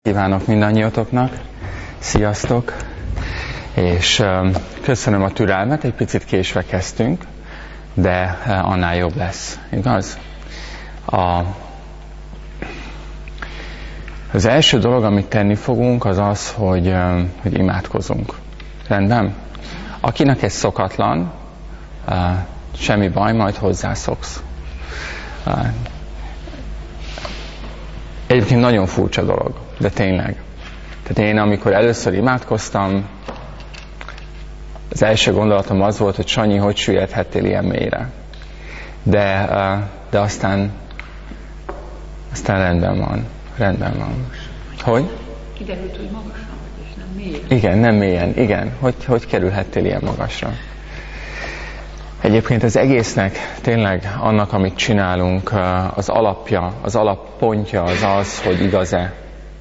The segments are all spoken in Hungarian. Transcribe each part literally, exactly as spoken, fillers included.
Kívánok mindannyiatoknak, sziasztok, és um, köszönöm a türelmet, egy picit késve kezdtünk, de uh, annál jobb lesz, igaz? A, az első dolog, amit tenni fogunk, az az, hogy, um, hogy imádkozunk. Rendben? Akinek ez szokatlan, uh, semmi baj, majd hozzászoksz. Uh, Egyébként nagyon furcsa dolog, de tényleg. Tehát én, amikor először imádkoztam, az első gondolatom az volt, hogy Sanyi, hogy süllyedhettél ilyen mélyre. De, de aztán, aztán rendben van. Rendben van. Hogy? Kiderült, hogy magasan vagy, és nem mélyen. Igen, nem mélyen. Igen. Hogy, hogy kerülhettél ilyen magasra? Egyébként az egésznek, tényleg annak, amit csinálunk, az alapja, az alappontja az az, hogy igaz-e.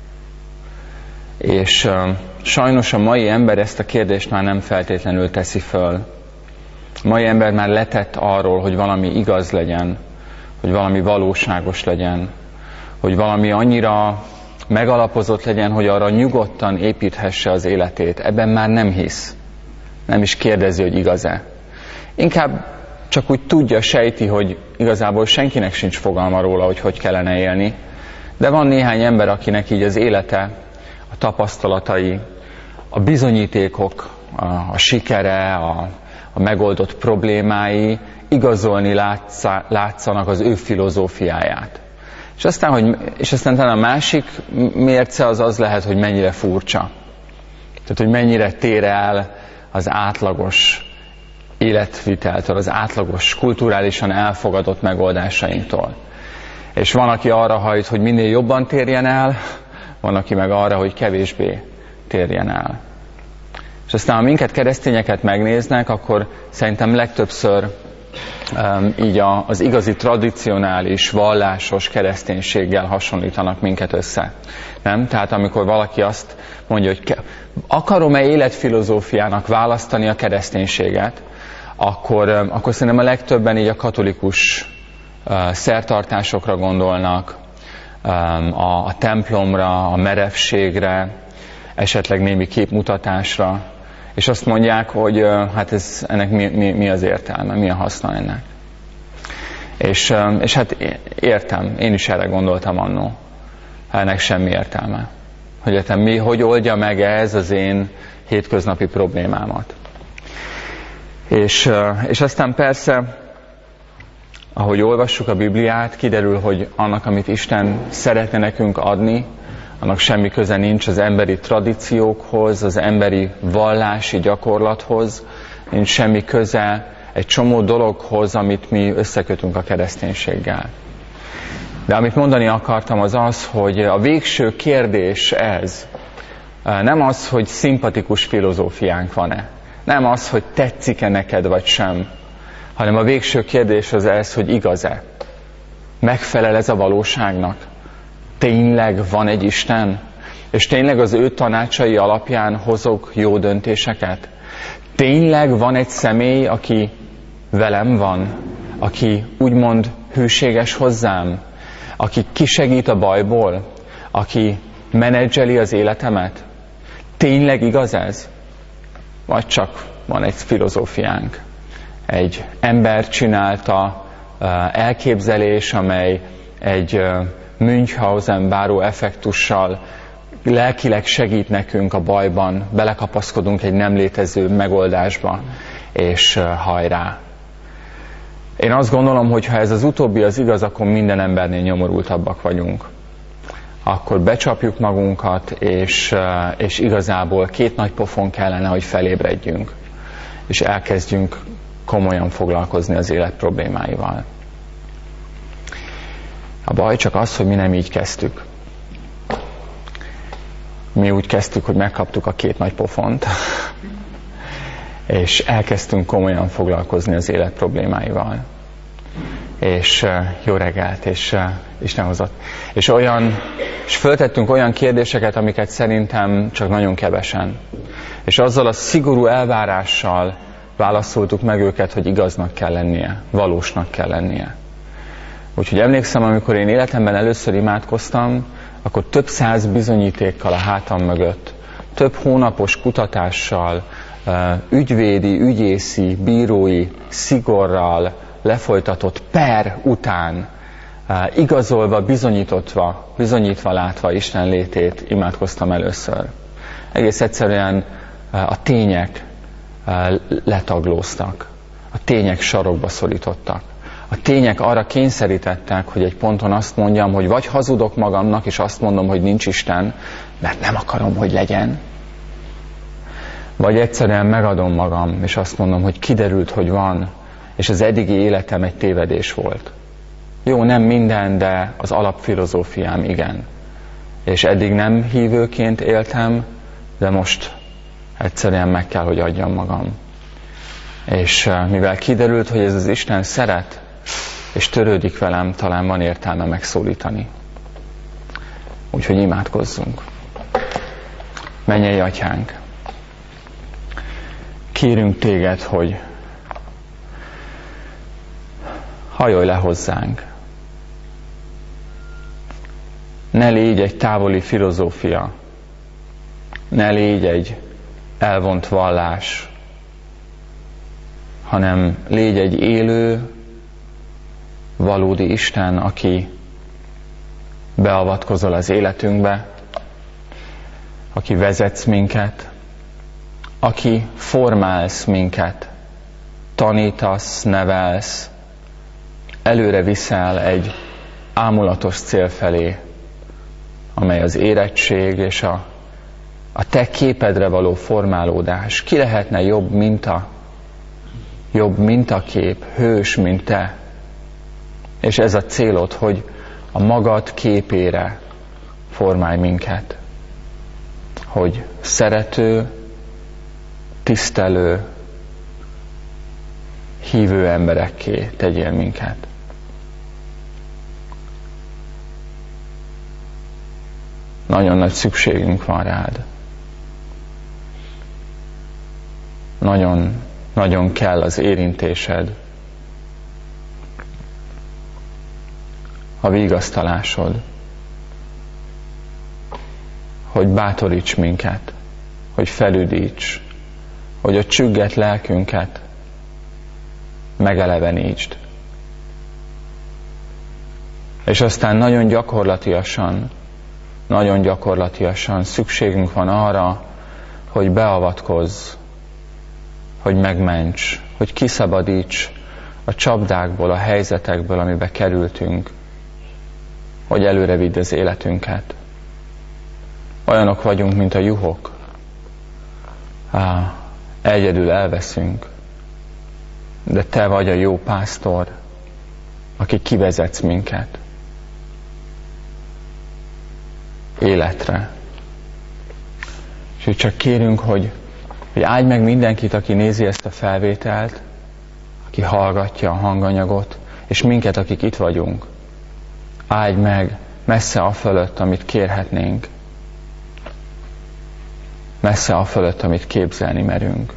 És uh, sajnos a mai ember ezt a kérdést már nem feltétlenül teszi föl. A mai ember már letett arról, hogy valami igaz legyen, hogy valami valóságos legyen, hogy valami annyira megalapozott legyen, hogy arra nyugodtan építhesse az életét. Ebben már nem hisz. Nem is kérdezi, hogy igaz-e. Inkább csak úgy tudja, sejti, hogy igazából senkinek sincs fogalma róla, hogy hogy kellene élni. De van néhány ember, akinek így az élete, a tapasztalatai, a bizonyítékok, a, a sikere, a, a megoldott problémái igazolni látszá, látszanak az ő filozófiáját. És aztán, hogy, és aztán talán a másik mérce az az lehet, hogy mennyire furcsa. Tehát, hogy mennyire tér el az átlagos életviteltől, az átlagos, kulturálisan elfogadott megoldásainktól. És van, aki arra hajt, hogy minél jobban térjen el, van, aki meg arra, hogy kevésbé térjen el. És aztán, ha minket keresztényeket megnéznek, akkor szerintem legtöbbször um, így a, az igazi tradicionális, vallásos kereszténységgel hasonlítanak minket össze. Nem? Tehát amikor valaki azt mondja, hogy ke- akarom-e életfilozófiának választani a kereszténységet, akkor, um, akkor szerintem a legtöbben így a katolikus uh, szertartásokra gondolnak, A, a templomra, a merevségre, esetleg némi képmutatásra, és azt mondják, hogy hát ez, ennek mi, mi, mi az értelme, mi a haszna ennek. És, és hát értem, én is erre gondoltam annó, ennek semmi értelme. Hogy értem, mi, hogy oldja meg ez az én hétköznapi problémámat. És, és aztán persze, ahogy olvassuk a Bibliát, kiderül, hogy annak, amit Isten szeretne nekünk adni, annak semmi köze nincs az emberi tradíciókhoz, az emberi vallási gyakorlathoz, nincs semmi köze egy csomó dologhoz, amit mi összekötünk a kereszténységgel. De amit mondani akartam, az az, hogy a végső kérdés ez, nem az, hogy szimpatikus filozófiánk van-e, nem az, hogy tetszik-e neked vagy sem, hanem a végső kérdés az ez, hogy igaz-e? Megfelel ez a valóságnak? Tényleg van egy Isten? És tényleg az ő tanácsai alapján hozok jó döntéseket? Tényleg van egy személy, aki velem van? Aki úgymond hűséges hozzám? Aki kisegít a bajból? Aki menedzseli az életemet? Tényleg igaz ez? Vagy csak van egy filozófiánk? Egy ember csinálta uh, elképzelés, amely egy uh, Münchhausen báró effektussal lelkileg segít nekünk a bajban, belekapaszkodunk egy nem létező megoldásba, és uh, hajrá. Én azt gondolom, hogy ha ez az utóbbi az igaz, akkor minden embernél nyomorultabbak vagyunk. Akkor becsapjuk magunkat, és, uh, és igazából két nagy pofon kellene, hogy felébredjünk, és elkezdjünk komolyan foglalkozni az élet problémáival. A baj csak az, hogy mi nem így kezdtük. Mi úgy kezdtük, hogy megkaptuk a két nagy pofont, és elkezdtünk komolyan foglalkozni az élet problémáival. És uh, jó reggelt, és uh, Isten hozott. És olyan, és föltettünk olyan kérdéseket, amiket szerintem csak nagyon kevesen. És azzal a szigorú elvárással válaszoltuk meg őket, hogy igaznak kell lennie, valósnak kell lennie. Úgyhogy emlékszem, amikor én életemben először imádkoztam, akkor több száz bizonyítékkal a hátam mögött, több hónapos kutatással, ügyvédi, ügyészi, bírói szigorral lefolytatott per után, igazolva, bizonyítva, bizonyítva látva Isten létét imádkoztam először. Egész egyszerűen a tények letaglóztak, a tények sarokba szorítottak. A tények arra kényszerítettek, hogy egy ponton azt mondjam, hogy vagy hazudok magamnak, és azt mondom, hogy nincs Isten, mert nem akarom, hogy legyen. Vagy egyszerűen megadom magam, és azt mondom, hogy kiderült, hogy van, és az eddigi életem egy tévedés volt. Jó, nem minden, de az alapfilozófiám igen. És eddig nem hívőként éltem, de most egyszerűen meg kell, hogy adjam magam. És mivel kiderült, hogy ez az Isten szeret, és törődik velem, talán van értelme megszólítani. Úgyhogy imádkozzunk. Mennyei Atyánk, kérünk Téged, hogy hajolj le hozzánk. Ne légy egy távoli filozófia, ne légy egy elvont vallás, hanem légy egy élő, valódi Isten, aki beavatkozol az életünkbe, aki vezetsz minket, aki formálsz minket, tanítasz, nevelsz, előre viszel egy ámulatos cél felé, amely az érettség és a, a te képedre való formálódás. Ki lehetne jobb minta, jobb mintakép, hős, mint te? És ez a célod, hogy a magad képére formálj minket. Hogy szerető, tisztelő, hívő emberekké tegyél minket. Nagyon nagy szükségünk van rád. Nagyon, nagyon kell az érintésed, a vigasztalásod, hogy bátoríts minket, hogy felüdíts, hogy a csügget lelkünket megelevenítsd. És aztán nagyon gyakorlatiasan, nagyon gyakorlatiasan szükségünk van arra, hogy beavatkozz, hogy megments, hogy kiszabadíts a csapdákból, a helyzetekből, amibe kerültünk, hogy előre vidd az életünket. Olyanok vagyunk, mint a juhok. Á, egyedül elveszünk, de te vagy a jó pásztor, aki kivezetsz minket életre. És úgy csak kérünk, hogy, hogy áldj meg mindenkit, aki nézi ezt a felvételt, aki hallgatja a hanganyagot, és minket, akik itt vagyunk. Áldj meg messze a fölött, amit kérhetnénk. Messze a fölött, amit képzelni merünk.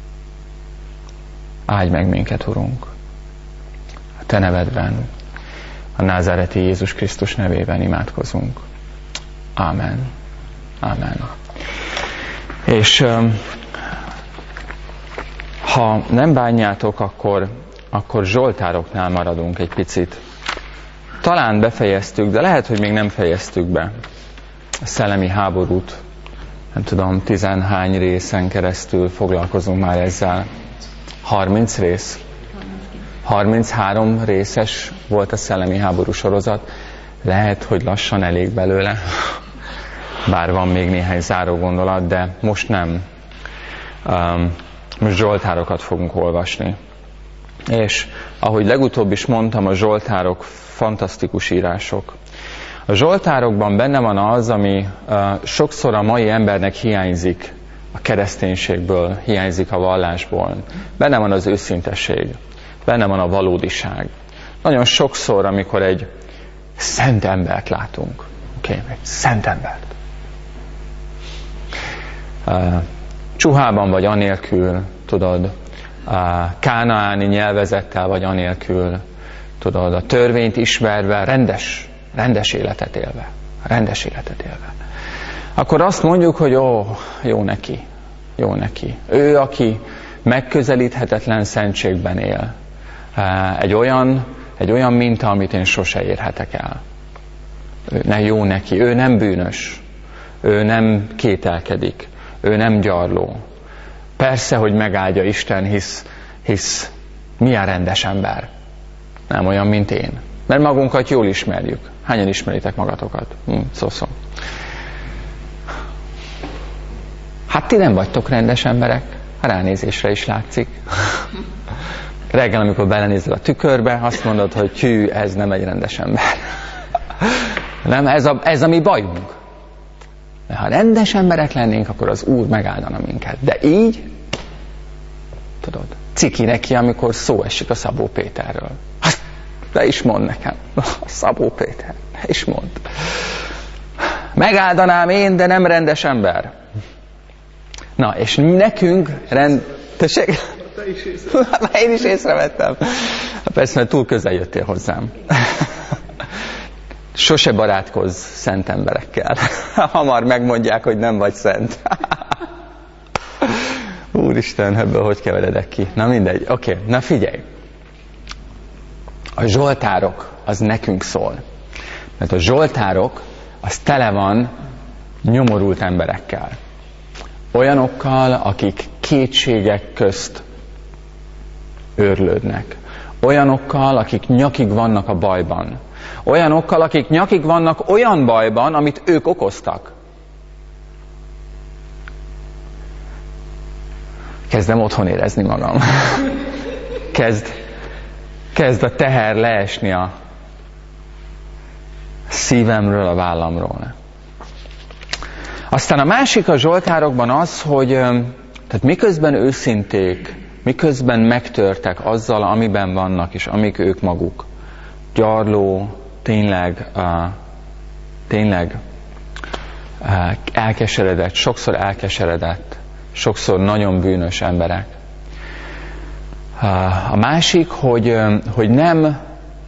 Áldj meg minket, Urunk. A te nevedben, a názáreti Jézus Krisztus nevében imádkozunk. Ámen. Ámen. És ha nem bánjátok, akkor, akkor zsoltároknál maradunk egy picit. Talán befejeztük, de lehet, hogy még nem fejeztük be a szellemi háborút. Nem tudom, tizenhány részen keresztül foglalkozunk már ezzel. harminc rész? harminchárom részes volt a szellemi háború sorozat. Lehet, hogy lassan elég belőle. Bár van még néhány záró gondolat, de most nem. Um, most zsoltárokat fogunk olvasni. És ahogy legutóbb is mondtam, a zsoltárok fantasztikus írások. A zsoltárokban benne van az, ami uh, sokszor a mai embernek hiányzik a kereszténységből, hiányzik a vallásból. Benne van az őszintesség, benne van a valódiság. Nagyon sokszor, amikor egy szent embert látunk, oké, okay, egy szent embert, uh, csuhában vagy anélkül, tudod, uh, kánaáni nyelvezettel vagy anélkül, tudod, a törvényt ismerve, rendes, rendes életet élve. rendes életet élve. Akkor azt mondjuk, hogy ó, jó neki, jó neki. Ő, aki megközelíthetetlen szentségben él. Egy olyan, egy olyan minta, amit én sose érhetek el. Ő, ne, jó neki, ő nem bűnös, ő nem kételkedik, ő nem gyarló. Persze, hogy megáldja Isten, hisz, hisz milyen rendes ember. Nem olyan, mint én. Mert magunkat jól ismerjük. Hányan ismeritek magatokat? Hm, szó-szó. Hát ti nem vagytok rendes emberek. Ránézésre is látszik. Reggel, amikor belenézel a tükörbe, azt mondod, hogy hű, ez nem egy rendes ember. Nem, ez a, ez a mi bajunk. De ha rendes emberek lennénk, akkor az Úr megáldana minket. De így, tudod, ciki neki, amikor szó esik a Szabó Péterről. De is mond nekem. A Szabó Péter, ne is mond. Megáldanám én, de nem rendes ember. Na, és nekünk rend... Tessék? Te is észrevettem. Én is észrevettem. Persze, mert túl közel jöttél hozzám. Sose barátkozz szent emberekkel. Hamar megmondják, hogy nem vagy szent. Úristen, ebből hogy keveredek ki? Na mindegy. Oké, okay. Na figyelj. A zsoltárok, az nekünk szól. Mert a zsoltárok, az tele van nyomorult emberekkel. Olyanokkal, akik kétségek közt őrlődnek. Olyanokkal, akik nyakig vannak a bajban. Olyanokkal, akik nyakig vannak olyan bajban, amit ők okoztak. Kezdem otthon érezni magam. Kezd, kezd a teher leesni a szívemről, a vállamról. Aztán a másik a zsoltárokban az, hogy tehát miközben őszinték, miközben megtörtek azzal, amiben vannak, és amik ők maguk, gyarló, tényleg, uh, tényleg uh, elkeseredett, sokszor elkeseredett, sokszor nagyon bűnös emberek. Uh, a másik, hogy, uh, hogy nem,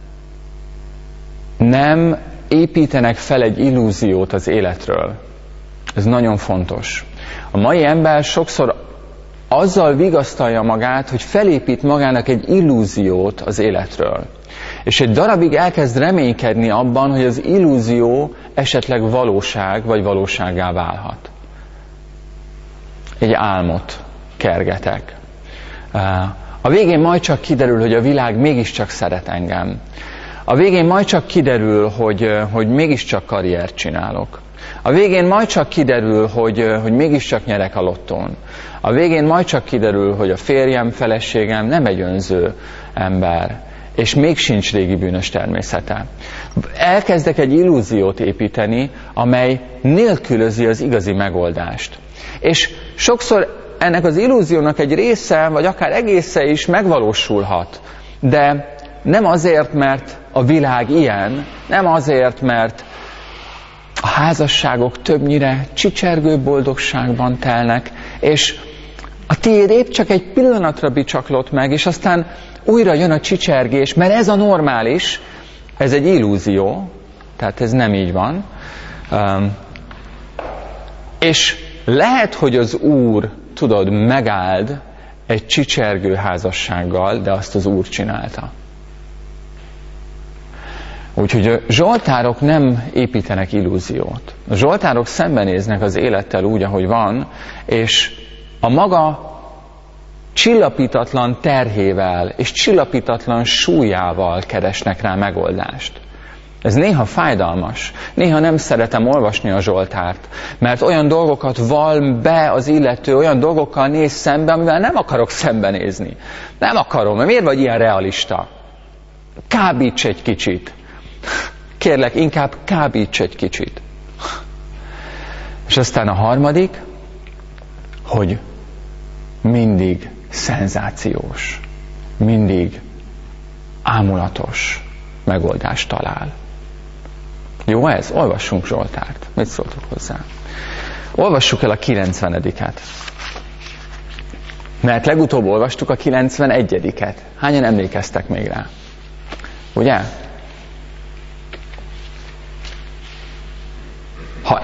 nem építenek fel egy illúziót az életről. Ez nagyon fontos. A mai ember sokszor azzal vigasztalja magát, hogy felépít magának egy illúziót az életről. És egy darabig elkezd reménykedni abban, hogy az illúzió esetleg valóság, vagy valósággá válhat. Egy álmot kergetek. A végén majd csak kiderül, hogy a világ mégiscsak szeret engem. A végén majd csak kiderül, hogy, hogy mégiscsak karriert csinálok. A végén majd csak kiderül, hogy, hogy mégiscsak nyerek a lottón. A végén majd csak kiderül, hogy a férjem, feleségem nem egy önző ember, és még sincs régi bűnös természete. Elkezdek egy illúziót építeni, amely nélkülözi az igazi megoldást. És sokszor ennek az illúziónak egy része, vagy akár egésze is megvalósulhat, de nem azért, mert a világ ilyen, nem azért, mert a házasságok többnyire csicsergő boldogságban telnek, és a tiéd épp csak egy pillanatra bicsaklott meg, és aztán újra jön a csicsergés, mert ez a normális, ez egy illúzió, tehát ez nem így van. Um, és lehet, hogy az Úr, tudod, megáld egy csicsergő házassággal, de azt az Úr csinálta. Úgyhogy a zsoltárok nem építenek illúziót. A zsoltárok szembenéznek az élettel úgy, ahogy van, és a maga csillapítatlan terhével és csillapítatlan súlyával keresnek rá megoldást. Ez néha fájdalmas. Néha nem szeretem olvasni a zsoltárt, mert olyan dolgokat val be az illető, olyan dolgokkal néz szembe, amivel nem akarok szembenézni. Nem akarom, mert miért vagy ilyen realista? Kábíts egy kicsit. Kérlek, inkább kábíts egy kicsit. És aztán a harmadik, hogy mindig szenzációs, mindig ámulatos megoldást talál. Jó ez? Olvassunk Zsoltárt. Mit szóltok hozzá? Olvassuk el a kilencvenediket. Mert legutóbb olvastuk a kilencvenegyediket. Hányan emlékeztek még rá? Ugye?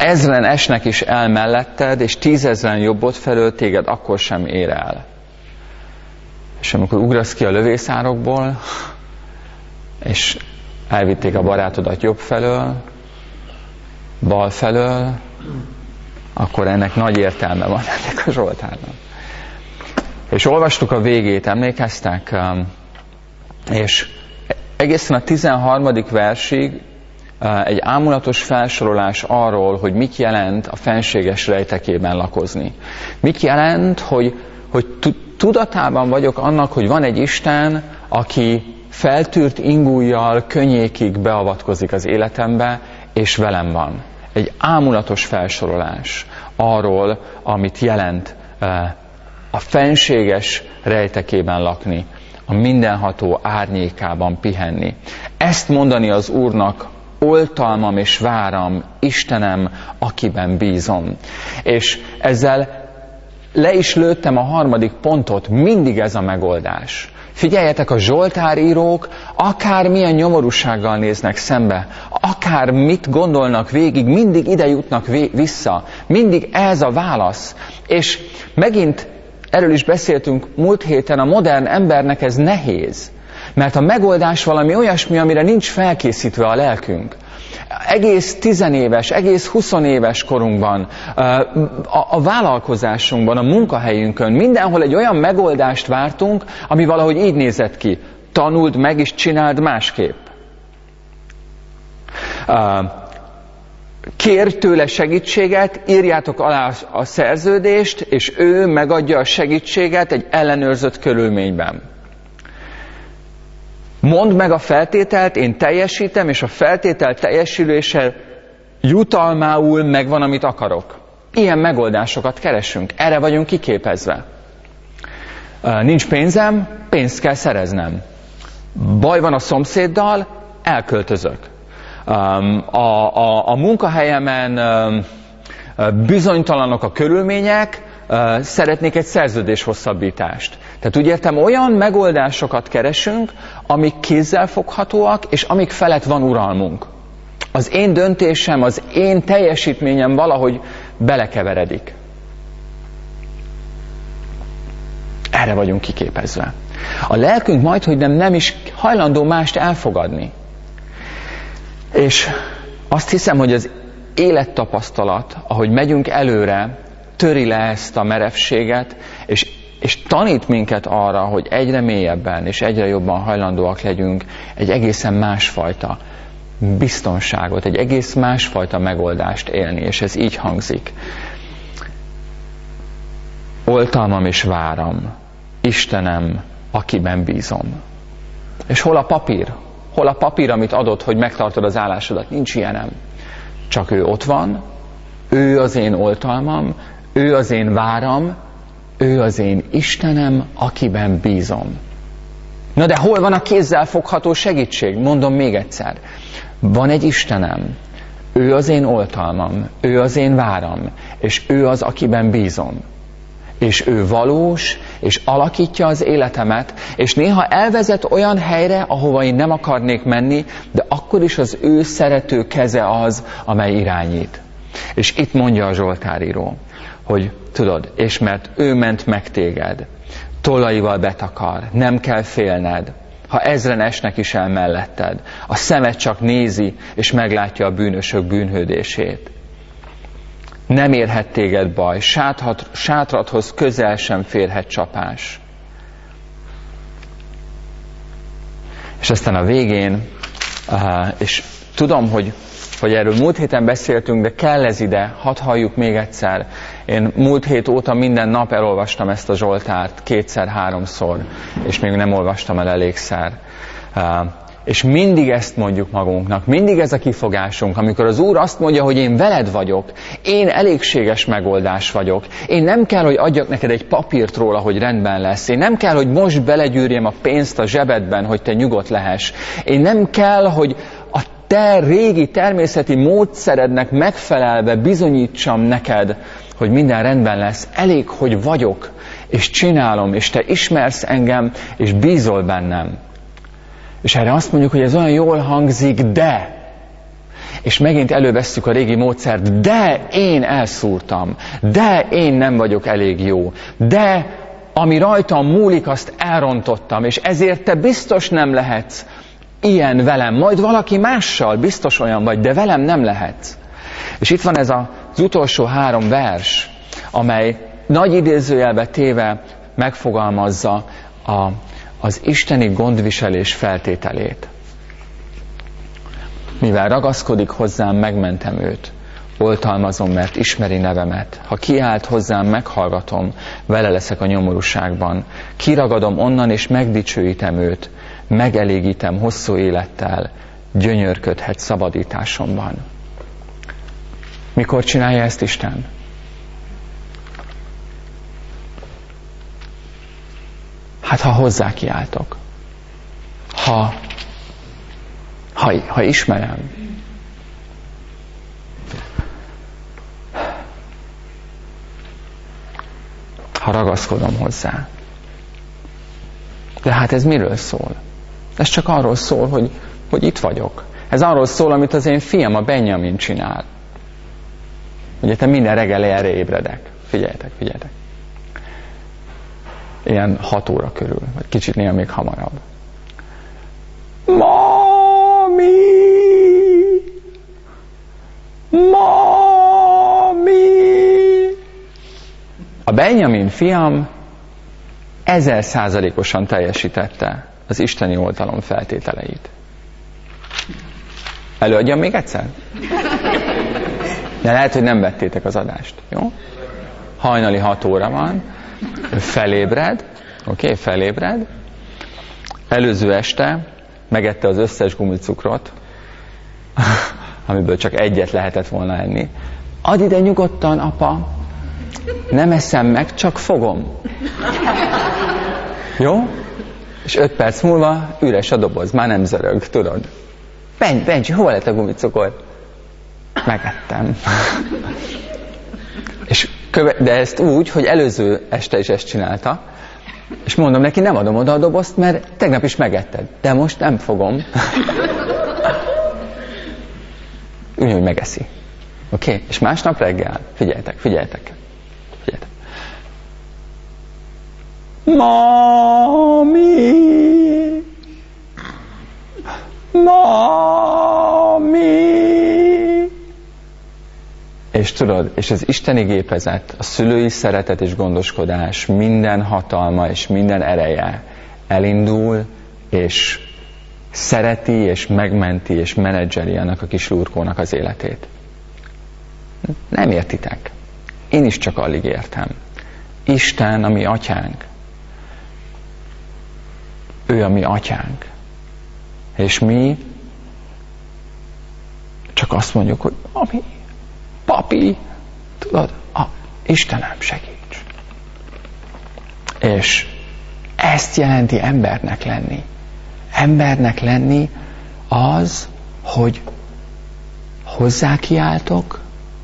ezren esnek is el melletted, és tízezren jobbod felől, téged akkor sem ér el. És amikor ugrasz ki a lövészárokból, és elvitték a barátodat jobb felől, bal felől, akkor ennek nagy értelme van ennek a Zsoltárnak. És olvastuk a végét, emlékeztek? És egészen a tizenharmadik versig egy ámulatos felsorolás arról, hogy mit jelent a fenséges rejtekében lakozni. Mit jelent, hogy, hogy tudatában vagyok annak, hogy van egy Isten, aki feltűrt ingújjal könnyékig beavatkozik az életembe, és velem van. Egy ámulatos felsorolás arról, amit jelent a fenséges rejtekében lakni, a mindenható árnyékában pihenni. Ezt mondani az Úrnak: oltalmam és váram, Istenem, akiben bízom. És ezzel le is lőttem a harmadik pontot, mindig ez a megoldás. Figyeljetek, a zsoltárírók akármilyen nyomorúsággal néznek szembe, akár mit gondolnak végig, mindig ide jutnak vissza. Mindig ez a válasz. És megint erről is beszéltünk múlt héten, a modern embernek ez nehéz. Mert a megoldás valami olyasmi, amire nincs felkészítve a lelkünk. Egész tizenéves, egész huszonéves korunkban, a vállalkozásunkban, a munkahelyünkön, mindenhol egy olyan megoldást vártunk, ami valahogy így nézett ki. Tanuld meg és csináld másképp. Kérj tőle segítséget, írjátok alá a szerződést, és ő megadja a segítséget egy ellenőrzött körülményben. Mondd meg a feltételt, én teljesítem, és a feltétel teljesülése jutalmául megvan, amit akarok. Ilyen megoldásokat keresünk, erre vagyunk kiképezve. Nincs pénzem, pénzt kell szereznem. Baj van a szomszéddal, elköltözök. A, a, a munkahelyemen bizonytalanok a körülmények, szeretnék egy szerződéshosszabbítást. Tehát úgy értem, olyan megoldásokat keresünk, amik kézzelfoghatóak, és amik felett van uralmunk. Az én döntésem, az én teljesítményem valahogy belekeveredik. Erre vagyunk kiképezve. A lelkünk majdhogy nem, nem is hajlandó mást elfogadni. És azt hiszem, hogy az élettapasztalat, ahogy megyünk előre, töri le ezt a merevséget, és, és tanít minket arra, hogy egyre mélyebben és egyre jobban hajlandóak legyünk egy egészen másfajta biztonságot, egy egész másfajta megoldást élni, és ez így hangzik. Oltalmam és váram, Istenem, akiben bízom. És hol a papír? Hol a papír, amit adott, hogy megtartod az állásodat? Nincs ilyenem. Csak ő ott van, ő az én oltalmam, ő az én váram, ő az én Istenem, akiben bízom. Na de hol van a kézzel fogható segítség? Mondom még egyszer. Van egy Istenem, ő az én oltalmam, ő az én váram, és ő az, akiben bízom. És ő valós, és alakítja az életemet, és néha elvezet olyan helyre, ahova én nem akarnék menni, de akkor is az ő szerető keze az, amely irányít. És itt mondja a zsoltáríró, hogy tudod, és mert ő ment meg téged, tollaival betakar, nem kell félned, ha ezren esnek is el melletted, a szemed csak nézi, és meglátja a bűnösök bűnhődését. Nem érhet téged baj, sátrat, sátradhoz közel sem férhet csapás. És aztán a végén, és tudom, hogy, hogy erről múlt héten beszéltünk, de kell ez ide, hadd halljuk még egyszer. Én múlt hét óta minden nap elolvastam ezt a Zsoltárt, kétszer-háromszor, és még nem olvastam el elégszer. És mindig ezt mondjuk magunknak, mindig ez a kifogásunk, amikor az Úr azt mondja, hogy én veled vagyok, én elégséges megoldás vagyok, én nem kell, hogy adjak neked egy papírt róla, hogy rendben lesz, én nem kell, hogy most belegyűrjem a pénzt a zsebedben, hogy te nyugodt lehess, én nem kell, hogy a te régi természeti módszerednek megfelelve bizonyítsam neked, hogy minden rendben lesz, elég, hogy vagyok, és csinálom, és te ismersz engem, és bízol bennem. És erre azt mondjuk, hogy ez olyan jól hangzik, de És megint elővesszük a régi módszert, de én elszúrtam, de én nem vagyok elég jó, de ami rajtam múlik, azt elrontottam, és ezért te biztos nem lehetsz ilyen velem, majd valaki mással biztos olyan vagy, de velem nem lehetsz. És itt van ez az utolsó három vers, amely nagy idézőjelbe téve megfogalmazza a, az isteni gondviselés feltételét. Mivel ragaszkodik hozzám, megmentem őt. Oltalmazom, mert ismeri nevemet. Ha kiált hozzám, meghallgatom, vele leszek a nyomorúságban. Kiragadom onnan, és megdicsőítem őt. Megelégítem hosszú élettel. Gyönyörködhet szabadításomban. Mikor csinálja ezt Isten? Hát, ha hozzá kiáltok. Ha, ha, ha ismerem. Ha ragaszkodom hozzá. De hát ez miről szól? Ez csak arról szól, hogy, hogy itt vagyok. Ez arról szól, amit az én fiam, a Benjamin csinál. Ugye te minden reggel erre ébredek. Figyeljetek, figyeljetek. Ilyen hat óra körül, vagy kicsit néha még hamarabb. Mami! Mami! A Benjamin fiam ezer százalékosan teljesítette az isteni oltalom feltételeit. Előadjam még egyszer? De lehet, hogy nem vettétek az adást, jó? Hajnali hat óra van, felébred, oké, okay, felébred, előző este megette az összes gumicukrot, amiből csak egyet lehetett volna enni. Add ide nyugodtan, apa, nem eszem meg, csak fogom. Jó? És öt perc múlva üres a doboz, már nem zörög, tudod. Benj, Benji, hol lett a gumicukor? Megettem. És köve- de ezt úgy, hogy előző este is ezt csinálta, és mondom neki, nem adom oda a dobozt, mert tegnap is megetted. De most nem fogom. Úgy, hogy megeszi. Oké? Okay? És másnap reggel, figyeljetek, figyeljetek. Figyeljetek. Mami! Mami! És tudod, és az isteni gépezet, a szülői szeretet és gondoskodás, minden hatalma és minden ereje elindul, és szereti, és megmenti, és menedzseli annak a kis lurkónak az életét. Nem értitek. Én is csak alig értem. Isten a mi atyánk. Ő a mi atyánk. És mi csak azt mondjuk, hogy ami, papi, tudod, a Istenem, segíts. És ezt jelenti embernek lenni. Embernek lenni az, hogy hozzá kiáltok,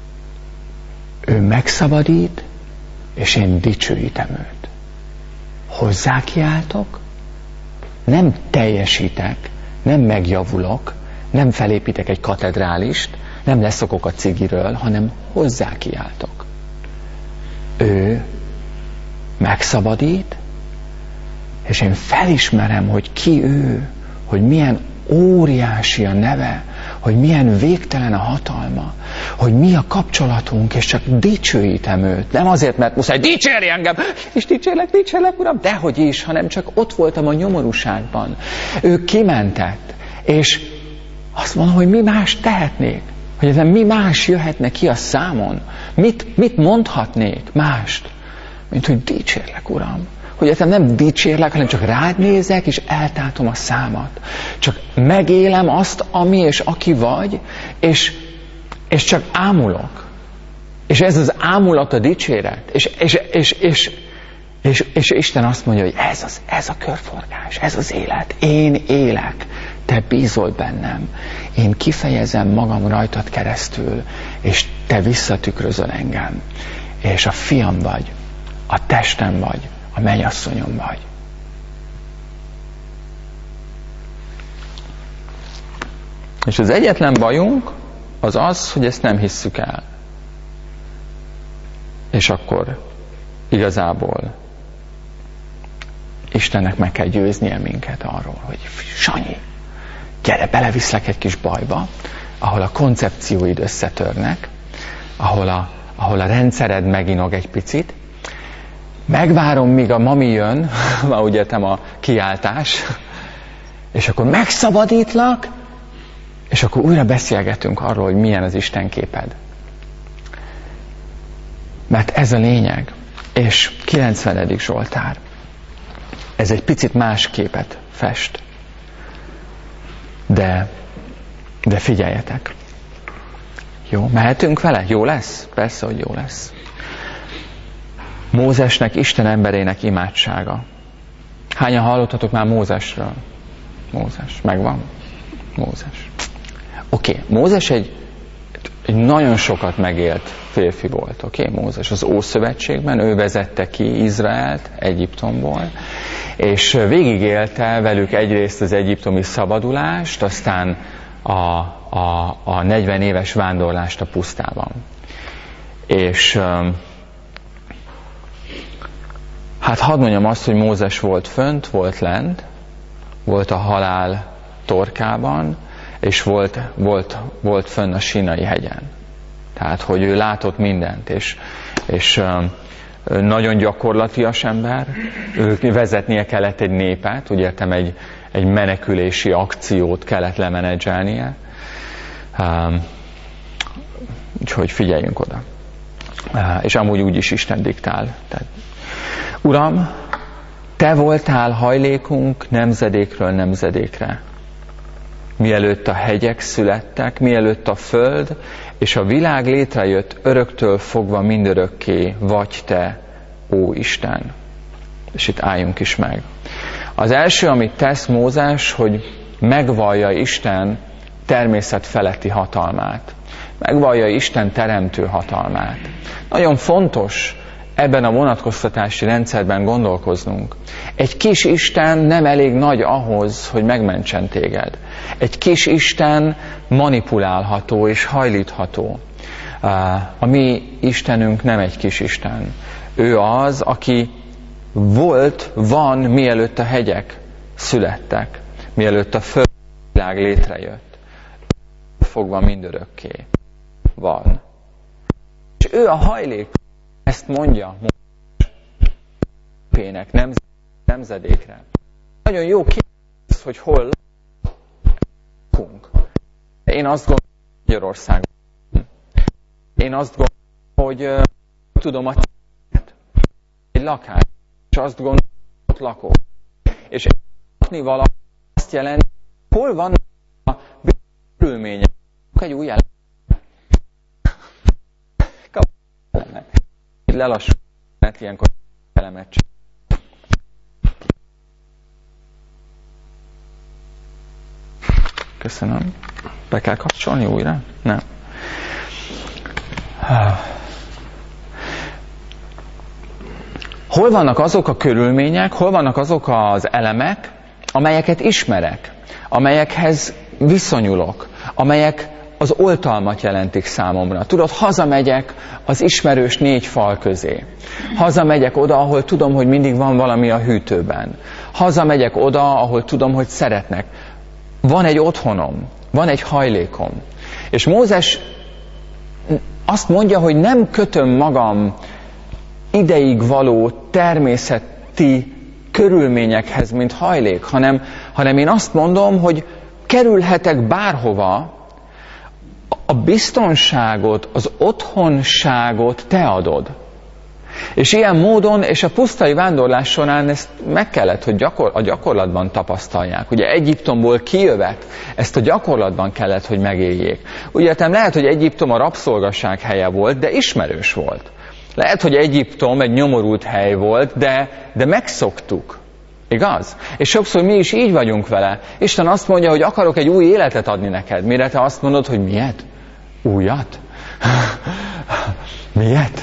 ő megszabadít, és én dicsőítem őt. Hozzá kiáltok, nem teljesítek, nem megjavulok, nem felépítek egy katedrálist, nem leszokok a cigiről, hanem hozzá kiáltok. Ő megszabadít, és én felismerem, hogy ki ő, hogy milyen óriási a neve, hogy milyen végtelen a hatalma, hogy mi a kapcsolatunk, és csak dicsőítem őt. Nem azért, mert muszáj dicsérj engem, és dicsérlek, dicsérlek, Uram, dehogy is, hanem csak ott voltam a nyomorúságban. Ő kimentett, és azt mondom, hogy mi más tehetnék, hogy ezen mi más jöhetne ki a számon, mit, mit mondhatnék mást, mint hogy dicsérlek, Uram. Hogy ezen nem dicsérlek, hanem csak rád nézek, és eltátom a számat. Csak megélem azt, ami és aki vagy, és, és csak ámulok. És ez az ámulat a dicséret. És, és, és, és, és, és Isten azt mondja, hogy ez, az, ez a körforgás, ez az élet. Én élek, te bízol bennem. Én kifejezem magam rajtad keresztül, és te visszatükrözöl engem. És a fiam vagy, a testem vagy, a mennyasszonyom vagy. És az egyetlen bajunk, az az, hogy ezt nem hisszük el. És akkor igazából Istennek meg kell győznie minket arról, hogy Sanyi, gyere, beleviszlek egy kis bajba, ahol a koncepcióid összetörnek, ahol a, ahol a rendszered meginog egy picit, megvárom, míg a mami jön, ma úgy értem a kiáltás, és akkor megszabadítlak, és akkor újra beszélgetünk arról, hogy milyen az Isten képed. Mert ez a lényeg. És kilencvenedik Zsoltár. Ez egy picit más képet fest. De, de figyeljetek. Jó, mehetünk vele? Jó lesz? Persze, hogy jó lesz. Mózesnek, Isten emberének imádsága. Hányan hallottatok már Mózesről? Mózes, megvan? Mózes. Oké, okay. Mózes egy, egy nagyon sokat megélt férfi volt, oké, okay? Mózes az Ószövetségben, ő vezette ki Izraelt Egyiptomból, és végigélte velük egyrészt az egyiptomi szabadulást, aztán a, a, a negyven éves vándorlást a pusztában. És hát hadd mondjam azt, hogy Mózes volt fönt, volt lent, volt a halál torkában, és volt, volt, volt fönn a Sínai hegyen. Tehát, hogy ő látott mindent, és, és nagyon gyakorlatias ember, ő vezetnie kellett egy népet, úgy értem, egy, egy menekülési akciót kellett lemenedzselnie. Um, úgyhogy figyeljünk oda. Uh, és amúgy úgyis Isten diktál. Tehát, Uram, Te voltál hajlékunk nemzedékről nemzedékre. Mielőtt a hegyek születtek, mielőtt a föld és a világ létrejött, öröktől fogva mindörökké vagy Te, ó Isten. És itt álljunk is meg. Az első, amit tesz Mózes, hogy megvallja Isten természet feletti hatalmát. Megvallja Isten teremtő hatalmát. Nagyon fontos ebben a vonatkoztatási rendszerben gondolkoznunk. Egy kis Isten nem elég nagy ahhoz, hogy megmentsen téged. Egy kis Isten manipulálható és hajlítható. A mi Istenünk nem egy kis Isten. Ő az, aki volt, van, mielőtt a hegyek születtek, mielőtt a földvilág létrejött. Fogva mindörökké van. És ő a hajlék, ezt mondja Mózesnek nemzedékre. Nagyon jó kérdés, hogy hol lakunk. Én azt gondolom, Magyarországon. Én azt gondolom, hogy uh, tudom a egy lakás, és azt gondolom, hogy ott lakok. És lakni valami azt jelenti, hol van a körülmények. Egy új elemet. Lelassul, mert ilyenkor elemet csak. Köszönöm. Be kell kapcsolni újra? Nem. Hol vannak azok a körülmények, hol vannak azok az elemek, amelyeket ismerek, amelyekhez viszonyulok, amelyek az oltalmat jelentik számomra. Tudod, hazamegyek az ismerős négy fal közé. Hazamegyek oda, ahol tudom, hogy mindig van valami a hűtőben. Hazamegyek oda, ahol tudom, hogy szeretnek. Van egy otthonom, van egy hajlékom. És Mózes azt mondja, hogy nem kötöm magam ideig való természeti körülményekhez, mint hajlék, hanem, hanem én azt mondom, hogy kerülhetek bárhova, a biztonságot, az otthonságot te adod. És ilyen módon, és a pusztai vándorlás során ezt meg kellett, hogy gyakor, a gyakorlatban tapasztalják. Ugye Egyiptomból kijövet, ezt a gyakorlatban kellett, hogy megéljék. Úgy értem, lehet, hogy Egyiptom a rabszolgaság helye volt, de ismerős volt. Lehet, hogy Egyiptom egy nyomorult hely volt, de, de megszoktuk. Igaz? És sokszor mi is így vagyunk vele. Isten azt mondja, hogy akarok egy új életet adni neked. Mire te azt mondod, hogy miért? Újat? Miért?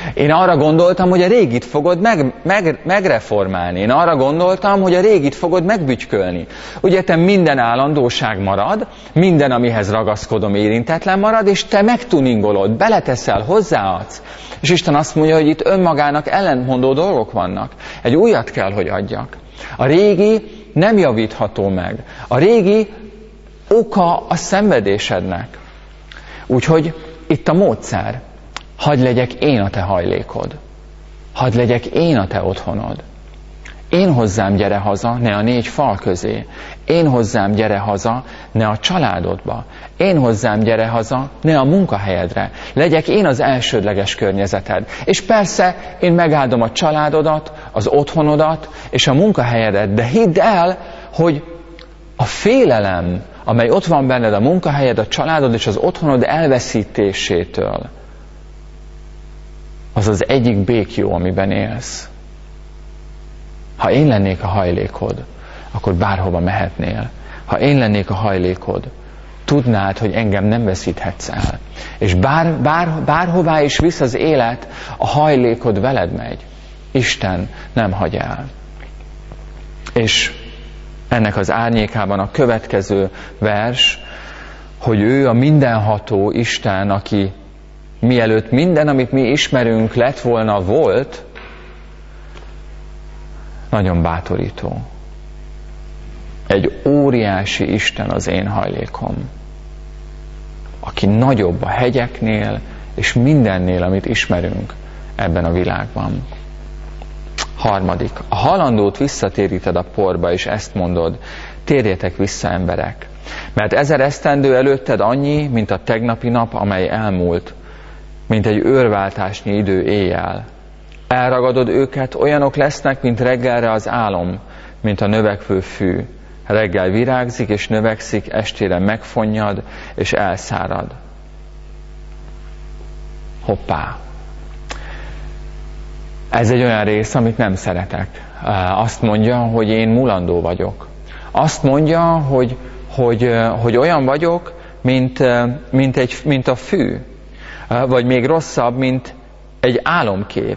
Én arra gondoltam, hogy a régit fogod meg, meg, megreformálni. Én arra gondoltam, hogy a régit fogod megbütykölni. Ugye te minden állandóság marad, minden, amihez ragaszkodom, érintetlen marad, és te megtuningolod, beleteszel, hozzáadsz. És Isten azt mondja, hogy itt önmagának ellentmondó dolgok vannak. Egy újat kell, hogy adjak. A régi nem javítható meg. A régi oka a szenvedésednek. Úgyhogy itt a módszer. Hadd legyek én a te hajlékod. Hadd legyek én a te otthonod. Én hozzám gyere haza, ne a négy fal közé. Én hozzám gyere haza, ne a családodba. Én hozzám gyere haza, ne a munkahelyedre. Legyek én az elsődleges környezeted. És persze én megáldom a családodat, az otthonodat és a munkahelyedet, de hidd el, hogy a félelem, amely ott van benned, a munkahelyed, a családod és az otthonod elveszítésétől, az az egyik békjó, amiben élsz. Ha én lennék a hajlékod, akkor bárhova mehetnél. Ha én lennék a hajlékod, tudnád, hogy engem nem veszíthetsz el. És bár, bár, bárhová is visz az élet, a hajlékod veled megy. Isten nem hagy el. És ennek az árnyékában a következő vers, hogy ő a mindenható Isten, aki mielőtt minden, amit mi ismerünk, lett volna, volt, nagyon bátorító. Egy óriási Isten az én hajlékom, aki nagyobb a hegyeknél, és mindennél, amit ismerünk ebben a világban. Harmadik. A halandót visszatéríted a porba, és ezt mondod, térjetek vissza, emberek. Mert ezer esztendő előtted annyi, mint a tegnapi nap, amely elmúlt, mint egy őrváltásnyi idő éjjel. Elragadod őket, olyanok lesznek, mint reggelre az álom, mint a növekvő fű. Reggel virágzik és növekszik, estére megfonnyad és elszárad. Hoppá! Ez egy olyan rész, amit nem szeretek. Azt mondja, hogy én mulandó vagyok. Azt mondja, hogy, hogy, hogy olyan vagyok, mint, mint, egy, mint a fű. Vagy még rosszabb, mint egy álomkép.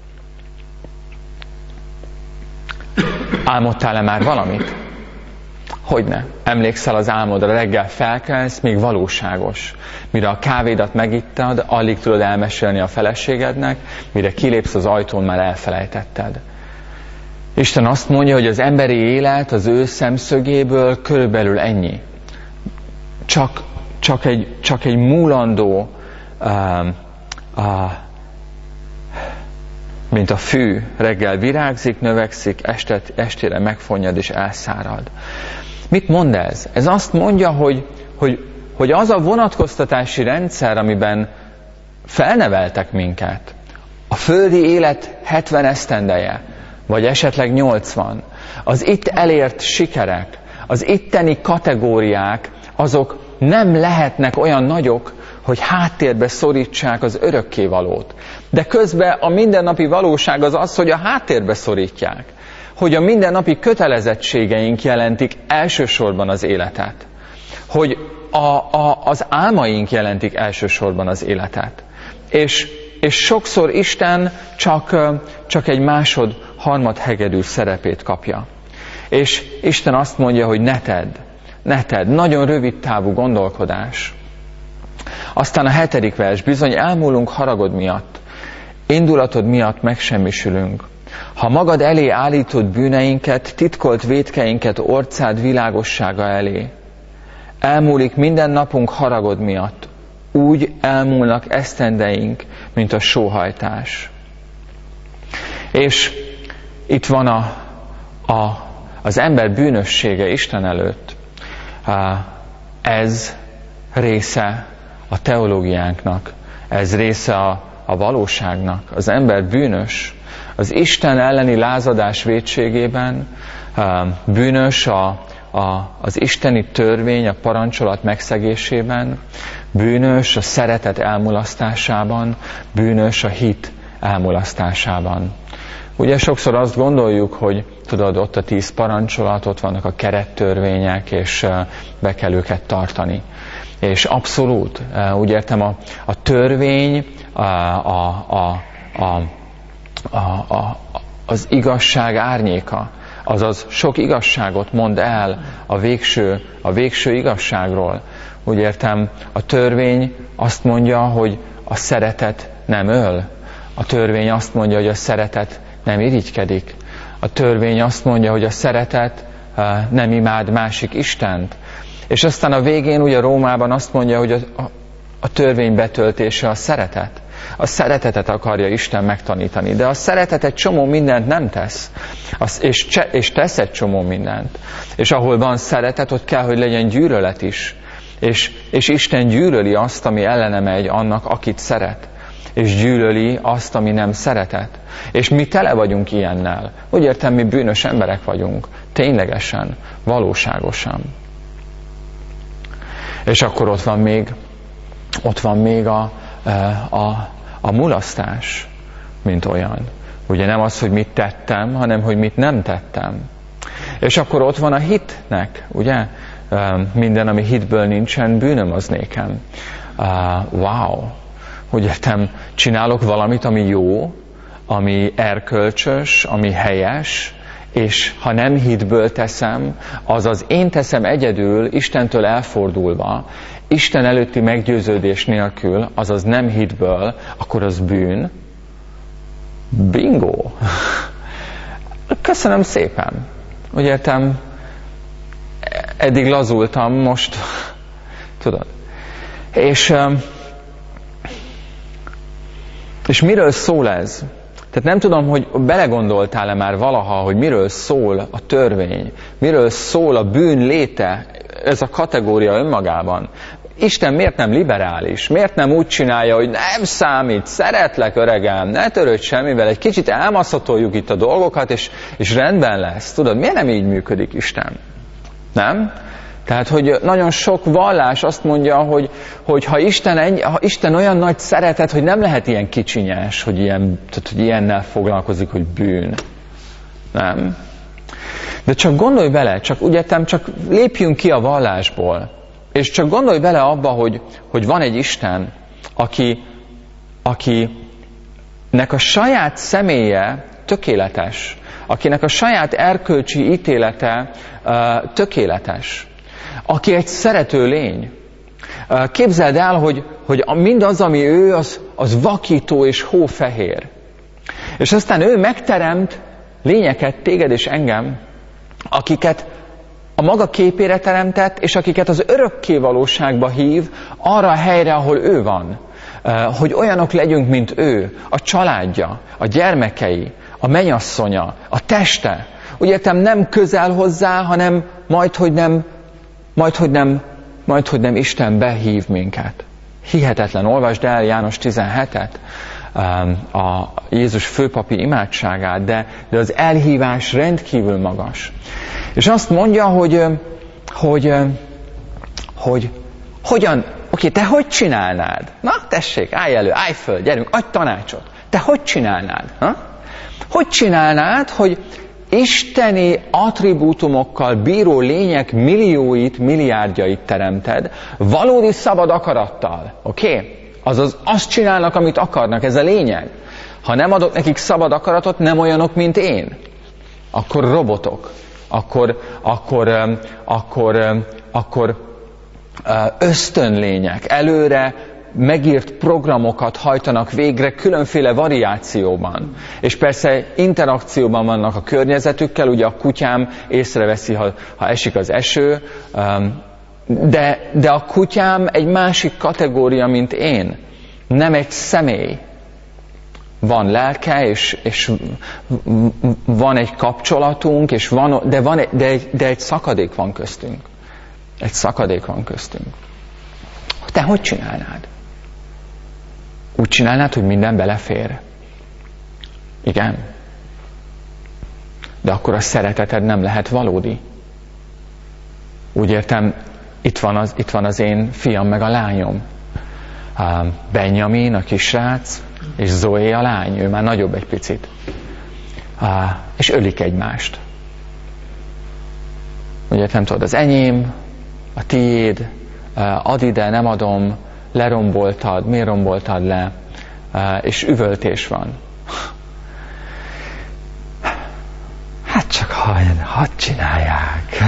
Álmodtál-e már valamit? Hogyne. Emlékszel az álmodra, reggel felkelsz, még valóságos. Mire a kávédat megittad, alig tudod elmesélni a feleségednek, mire kilépsz az ajtón, már elfelejtetted. Isten azt mondja, hogy az emberi élet az ő szemszögéből körülbelül ennyi. Csak, csak, egy, csak egy múlandó, uh, uh, mint a fű, reggel virágzik, növekszik, estet, estére megfonnyad és elszárad. Mit mond ez? Ez azt mondja, hogy, hogy, hogy az a vonatkoztatási rendszer, amiben felneveltek minket, a földi élet hetven esztendeje, vagy esetleg nyolcvan, az itt elért sikerek, az itteni kategóriák, azok nem lehetnek olyan nagyok, hogy háttérbe szorítsák az örökkévalót. De közben a mindennapi valóság az az, hogy a háttérbe szorítják. Hogy a mindennapi kötelezettségeink jelentik elsősorban az életet. Hogy a, a, az álmaink jelentik elsősorban az életet. És, és sokszor Isten csak, csak egy másod, harmad hegedű szerepét kapja. És Isten azt mondja, hogy ne tedd, ne tedd. Nagyon rövid távú gondolkodás. Aztán a hetedik vers, bizony elmúlunk haragod miatt, indulatod miatt megsemmisülünk. Ha magad elé állítod bűneinket, titkolt vétkeinket orcád világossága elé. Elmúlik minden napunk haragod miatt, úgy elmúlnak esztendeink, mint a sóhajtás. És itt van a, a, az ember bűnössége Isten előtt. Ez része a teológiánknak, ez része a, a valóságnak. Az ember bűnös, az Isten elleni lázadás vétségében, bűnös a, a, az isteni törvény, a parancsolat megszegésében, bűnös a szeretet elmulasztásában, bűnös a hit elmulasztásában. Ugye sokszor azt gondoljuk, hogy tudod, ott a tíz parancsolat, ott vannak a kerettörvények, és be kell őket tartani. És abszolút, úgy értem, a, a törvény, a, a, a, a, a, a, az igazság árnyéka, azaz sok igazságot mond el a végső, a végső igazságról. Úgy értem, a törvény azt mondja, hogy a szeretet nem öl. A törvény azt mondja, hogy a szeretet nem irigykedik. A törvény azt mondja, hogy a szeretet nem imád másik istent. És aztán a végén ugye Rómában azt mondja, hogy a, a, a törvény betöltése a szeretet. A szeretetet akarja Isten megtanítani, de a szeretet egy csomó mindent nem tesz. Az, és, cse, és tesz egy csomó mindent. És ahol van szeretet, ott kell, hogy legyen gyűlölet is. És, és Isten gyűlöli azt, ami ellene megy annak, akit szeret. És gyűlöli azt, ami nem szeretet. És mi tele vagyunk ilyennel. Úgy értem, mi bűnös emberek vagyunk. Ténylegesen, valóságosan. És akkor ott van még, ott van még a, a, a mulasztás, mint olyan. Ugye nem az, hogy mit tettem, hanem hogy mit nem tettem. És akkor ott van a hitnek, ugye? Minden, ami hitből nincsen, bűnöm az nékem. Wow! Úgy értem, csinálok valamit, ami jó, ami erkölcsös, ami helyes, és ha nem hitből teszem, azaz én teszem egyedül, Istentől elfordulva, Isten előtti meggyőződés nélkül, azaz nem hitből, akkor az bűn. Bingo! Köszönöm szépen! Úgy értem, eddig lazultam, most tudod. És, és miről szól ez? Tehát nem tudom, hogy belegondoltál-e már valaha, hogy miről szól a törvény, miről szól a bűn léte, ez a kategória önmagában. Isten miért nem liberális? Miért nem úgy csinálja, hogy nem számít, szeretlek öregem, ne törődj semmivel, egy kicsit elmaszatoljuk itt a dolgokat, és, és rendben lesz. Tudod, miért nem így működik Isten? Nem? Tehát, hogy nagyon sok vallás azt mondja, hogy, hogy ha, Isten ennyi, ha Isten olyan nagy szeretet, hogy nem lehet ilyen kicsinyes, hogy, ilyen, tehát, hogy ilyennel foglalkozik, hogy bűn. Nem? De csak gondolj bele, csak úgy értem, csak lépjünk ki a vallásból, és csak gondolj bele abba, hogy, hogy van egy Isten, aki, akinek a saját személye tökéletes, akinek a saját erkölcsi ítélete uh, tökéletes, aki egy szerető lény. Uh, képzeld el, hogy, hogy mindaz, ami ő, az, az vakító és hófehér. És aztán ő megteremt lényeket, téged és engem, akiket a maga képére teremtett, és akiket az örökké valóságba hív, arra a helyre, ahol ő van. Hogy olyanok legyünk, mint ő, a családja, a gyermekei, a mennyasszonya, a teste. Úgy értem, nem közel hozzá, hanem majd, hogy nem, majd, hogy nem, majd, hogy nem Isten behív minket. Hihetetlen, olvasd el János tizenhetet, a Jézus főpapi imádságát, de, de az elhívás rendkívül magas. És azt mondja, hogy, hogy, hogy hogyan, oké, te hogy csinálnád? Na, tessék, állj elő, állj föl, gyerünk, adj tanácsot. Te hogy csinálnád? Ha? Hogy csinálnád, hogy isteni attribútumokkal bíró lények millióit, milliárdjait teremted, valódi szabad akarattal, oké? Okay? Azaz azt csinálnak, amit akarnak, ez a lényeg. Ha nem adok nekik szabad akaratot, nem olyanok, mint én, akkor robotok, akkor, akkor, akkor, akkor ösztönlények, előre megírt programokat hajtanak végre különféle variációban. És persze interakcióban vannak a környezetükkel, ugye a kutyám észreveszi, ha, ha esik az eső, de, de a kutyám egy másik kategória, mint én. Nem egy személy. Van lelke, és, és van egy kapcsolatunk, és van, de, van egy, de, egy, de egy szakadék van köztünk. Egy szakadék van köztünk. Te hogy csinálnád? Úgy csinálnád, hogy minden belefér? Igen. De akkor a szereteted nem lehet valódi. Úgy értem, itt van az, itt van az én fiam meg a lányom. Benjamin, a kisrác, és Zoé a lány, ő már nagyobb egy picit. És ölik egymást. Ugye nem tudod, az enyém, a tiéd, ad ide, nem adom, leromboltad, miért romboltad le, és üvöltés van. Hát csak ha, hadd csinálják.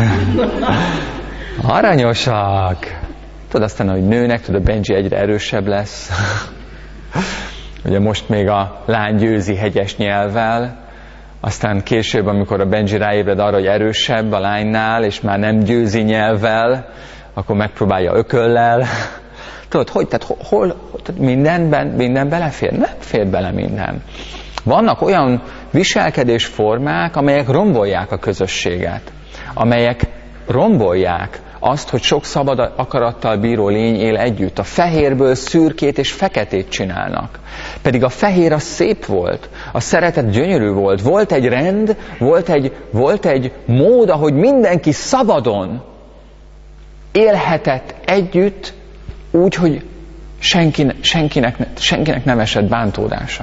Aranyosak. Tudod aztán, hogy nőnek, tudod, a Benji egyre erősebb lesz. Ugye most még a lány győzi hegyes nyelvvel, aztán később, amikor a Benji ráébred arra, hogy erősebb a lánynál, és már nem győzi nyelvvel, akkor megpróbálja ököllel. Tudod, hogy, tehát hol, mindenben, minden belefér? Nem fér bele minden. Vannak olyan viselkedésformák, amelyek rombolják a közösséget, amelyek rombolják azt, hogy sok szabad akarattal bíró lény él együtt. A fehérből szürkét és feketét csinálnak. Pedig a fehér az szép volt, a szeretet gyönyörű volt, volt egy rend, volt egy, volt egy mód, ahogy mindenki szabadon élhetett együtt, úgy, hogy senki, senkinek, senkinek nem esett bántódása.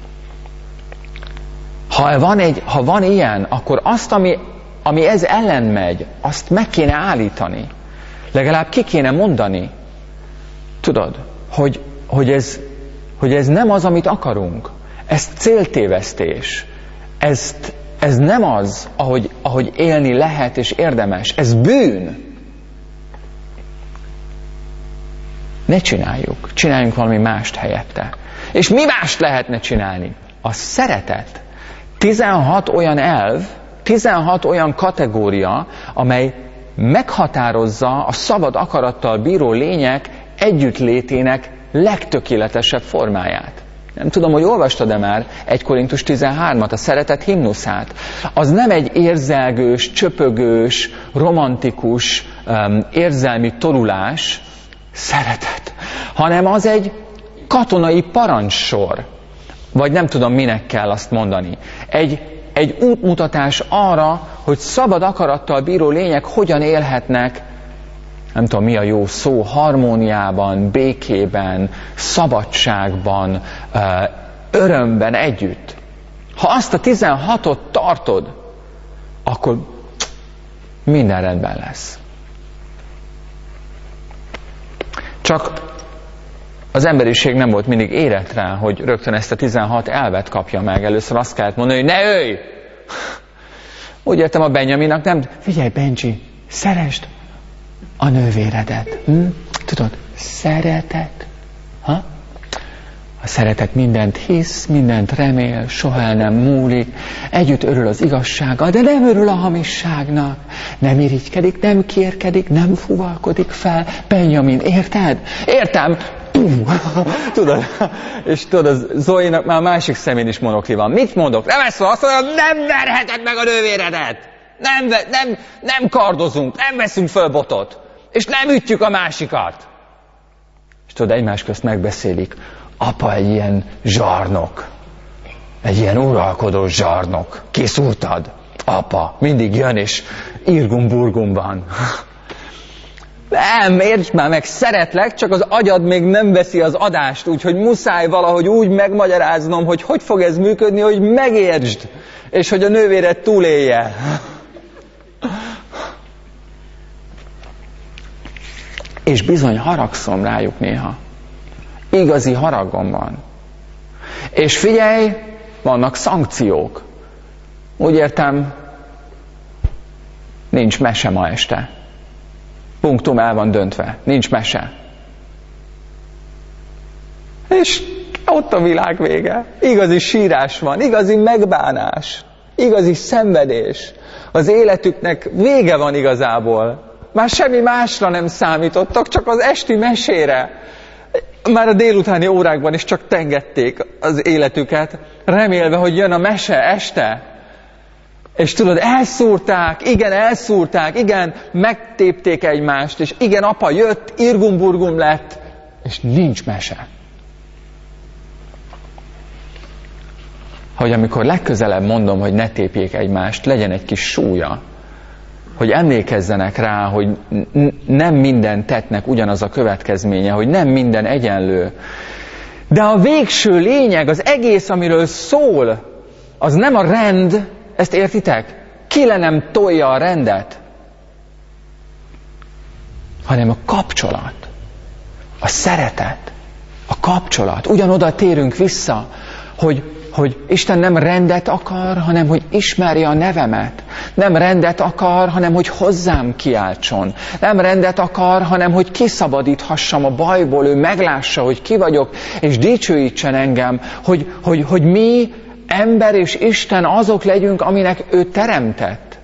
Ha van, egy, ha van ilyen, akkor azt, ami, ami ez ellen megy, azt meg kéne állítani. Legalább ki kéne mondani. Tudod, hogy, hogy, ez, hogy ez nem az, amit akarunk. Ez céltévesztés. Ezt, ez nem az, ahogy, ahogy élni lehet és érdemes. Ez bűn. Ne csináljuk. Csináljunk valami mást helyette. És mi mást lehetne csinálni? A szeretet. tizenhat olyan elv, tizenhat olyan kategória, amely meghatározza a szabad akarattal bíró lények együttlétének legtökéletesebb formáját. Nem tudom, hogy olvastad-e már egy Korintus tizenhármat, a szeretet himnuszát. Az nem egy érzelgős, csöpögős, romantikus, um, érzelmi torulás, szeretet, hanem az egy katonai parancsor. Vagy nem tudom, minek kell azt mondani. Egy, egy útmutatás arra, hogy szabad akarattal bíró lények hogyan élhetnek, nem tudom, mi a jó szó, harmóniában, békében, szabadságban, örömben együtt. Ha azt a tizenhatot tartod, akkor minden rendben lesz. Csak az emberiség nem volt mindig érett rá, hogy rögtön ezt a tizenhat elvet kapja meg. Először azt kellett mondani, hogy ne ölj! Úgy értem, a Benjaminnak nem... Figyelj, Benji, szeresd a nővéredet. Hm? Tudod, szeretet. Ha? A szeretet mindent hisz, mindent remél, soha el nem múlik, együtt örül az igazsággal, de nem örül a hamisságnak. Nem irigykedik, nem kérkedik, nem fuvalkodik fel. Benjamin, érted? Értem! Tudod, és tudod, az Zoe-nak már a másik szemén is monokli van. Mit mondok? Nem ezt van, azt mondod, nem verheted meg a nővéredet. Nem, nem, nem kardozunk, nem veszünk föl botot. És nem ütjük a másikat. És tudod, egymás közt megbeszélik. Apa egy ilyen zsarnok. Egy ilyen uralkodó zsarnok. Kiszúrtad? Apa. Mindig jön és irgum-burgum van. Nem, értsd már meg, szeretlek, csak az agyad még nem veszi az adást, úgyhogy muszáj valahogy úgy megmagyaráznom, hogy hogy fog ez működni, hogy megértsd, és hogy a nővéred túlélje. És bizony haragszom rájuk néha. Igazi haragom van. És figyelj, vannak szankciók. Úgy értem, nincs mese ma este. Punktum, el van döntve. Nincs mese. És ott a világ vége. Igazi sírás van, igazi megbánás, igazi szenvedés. Az életüknek vége van igazából. Már semmi másra nem számítottak, csak az esti mesére. Már a délutáni órákban is csak tengették az életüket, remélve, hogy jön a mese este. És tudod, elszúrták, igen, elszúrták, igen, megtépték egymást, és igen, apa jött, irgum-burgum lett, és nincs mese. Hogy amikor legközelebb mondom, hogy ne tépjék egymást, legyen egy kis súlya, hogy emlékezzenek rá, hogy nem minden tettnek ugyanaz a következménye, hogy nem minden egyenlő. De a végső lényeg, az egész, amiről szól, az nem a rend, ezt értitek? Ki le nem tolja a rendet, hanem a kapcsolat, a szeretet, a kapcsolat. Ugyanoda térünk vissza, hogy, hogy Isten nem rendet akar, hanem hogy ismerje a nevemet. Nem rendet akar, hanem hogy hozzám kiáltson. Nem rendet akar, hanem hogy kiszabadíthassam a bajból, ő meglássa, hogy ki vagyok, és dicsőítsen engem, hogy, hogy, hogy mi, ember és Isten azok legyünk, aminek ő teremtett.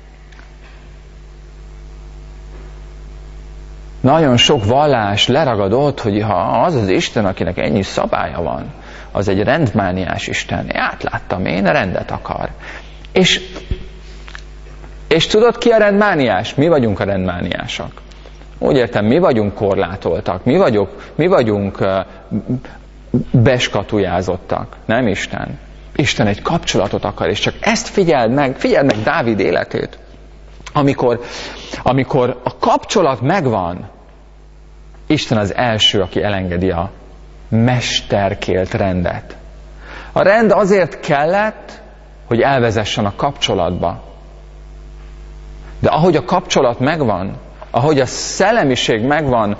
Nagyon sok vallás leragadott, hogy ha az az Isten, akinek ennyi szabálya van, az egy rendmániás Isten. Én átláttam, én rendet akar. És, és tudod, ki a rendmániás? Mi vagyunk a rendmániások. Úgy értem, mi vagyunk korlátoltak, mi, vagyok, mi vagyunk uh, beskatujázottak, nem Isten. Isten egy kapcsolatot akar, és csak ezt figyeld meg, figyeld meg Dávid életét. Amikor, amikor a kapcsolat megvan, Isten az első, aki elengedi a mesterkélt rendet. A rend azért kellett, hogy elvezessen a kapcsolatba. De ahogy a kapcsolat megvan, ahogy a szellemiség megvan,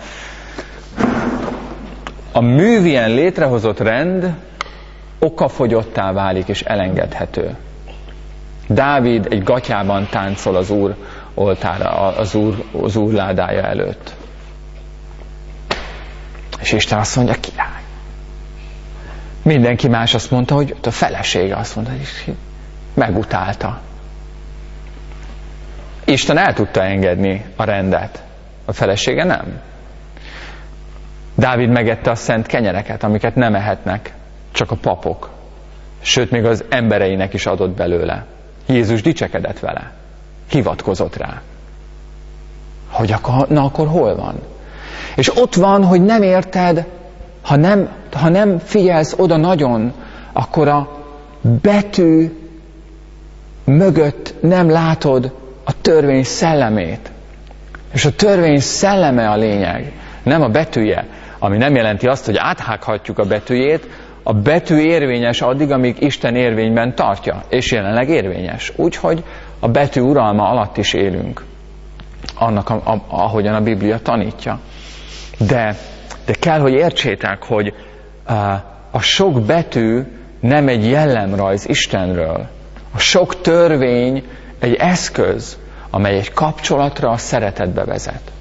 a művien létrehozott rend okafogyottá válik és elengedhető. Dávid egy gatyában táncol az Úr oltára, az Úr, az Úr ládája előtt. És Isten azt mondja, király. Mindenki más azt mondta, hogy a felesége azt mondta, hogy megutálta. Isten el tudta engedni a rendet. A felesége nem. Dávid megette a szent kenyereket, amiket nem ehetnek csak a papok. Sőt, még az embereinek is adott belőle. Jézus dicsekedett vele. Hivatkozott rá. Hogy akkor, na akkor hol van? És ott van, hogy nem érted, ha nem, ha nem figyelsz oda nagyon, akkor a betű mögött nem látod a törvény szellemét. És a törvény szelleme a lényeg, nem a betűje, ami nem jelenti azt, hogy áthághatjuk a betűjét. A betű érvényes addig, amíg Isten érvényben tartja, és jelenleg érvényes. Úgyhogy a betű uralma alatt is élünk, annak, a, a, ahogyan a Biblia tanítja. De, de kell, hogy értsétek, hogy a, a sok betű nem egy jellemrajz Istenről. A sok törvény egy eszköz, amely egy kapcsolatra, a szeretetbe vezet.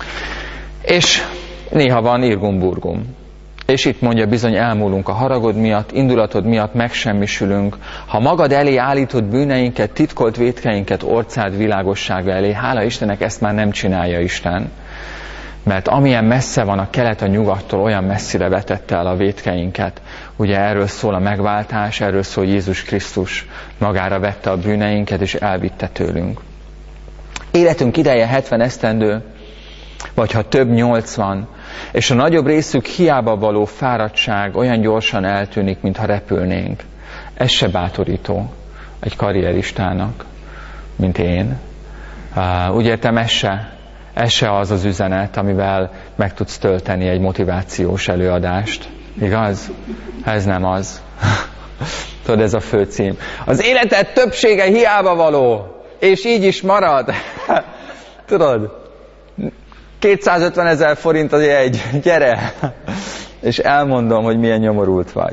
És néha van irgum-burgum. És itt mondja, bizony elmúlunk a haragod miatt, indulatod miatt megsemmisülünk. Ha magad elé állítod bűneinket, titkolt vétkeinket orcád világossága elé, hála Istennek, ezt már nem csinálja Isten. Mert amilyen messze van a kelet a nyugattól, olyan messzire vetette el a vétkeinket. Ugye erről szól a megváltás, erről szól Jézus Krisztus. Magára vette a bűneinket, és elvitte tőlünk. Életünk ideje hetven esztendő, vagy ha több nyolcvan, és a nagyobb részük hiába való fáradtság olyan gyorsan eltűnik, mintha repülnénk. Ez se bátorító egy karrieristának, mint én. Uh, úgy értem, ez se, ez se az az üzenet, amivel meg tudsz tölteni egy motivációs előadást. Igaz? Ez nem az. Tudod, ez a főcím. Az életed többsége hiába való, és így is marad. Tudod? kétszázötven ezer forint az jegy, gyere! És elmondom, hogy milyen nyomorult vagy.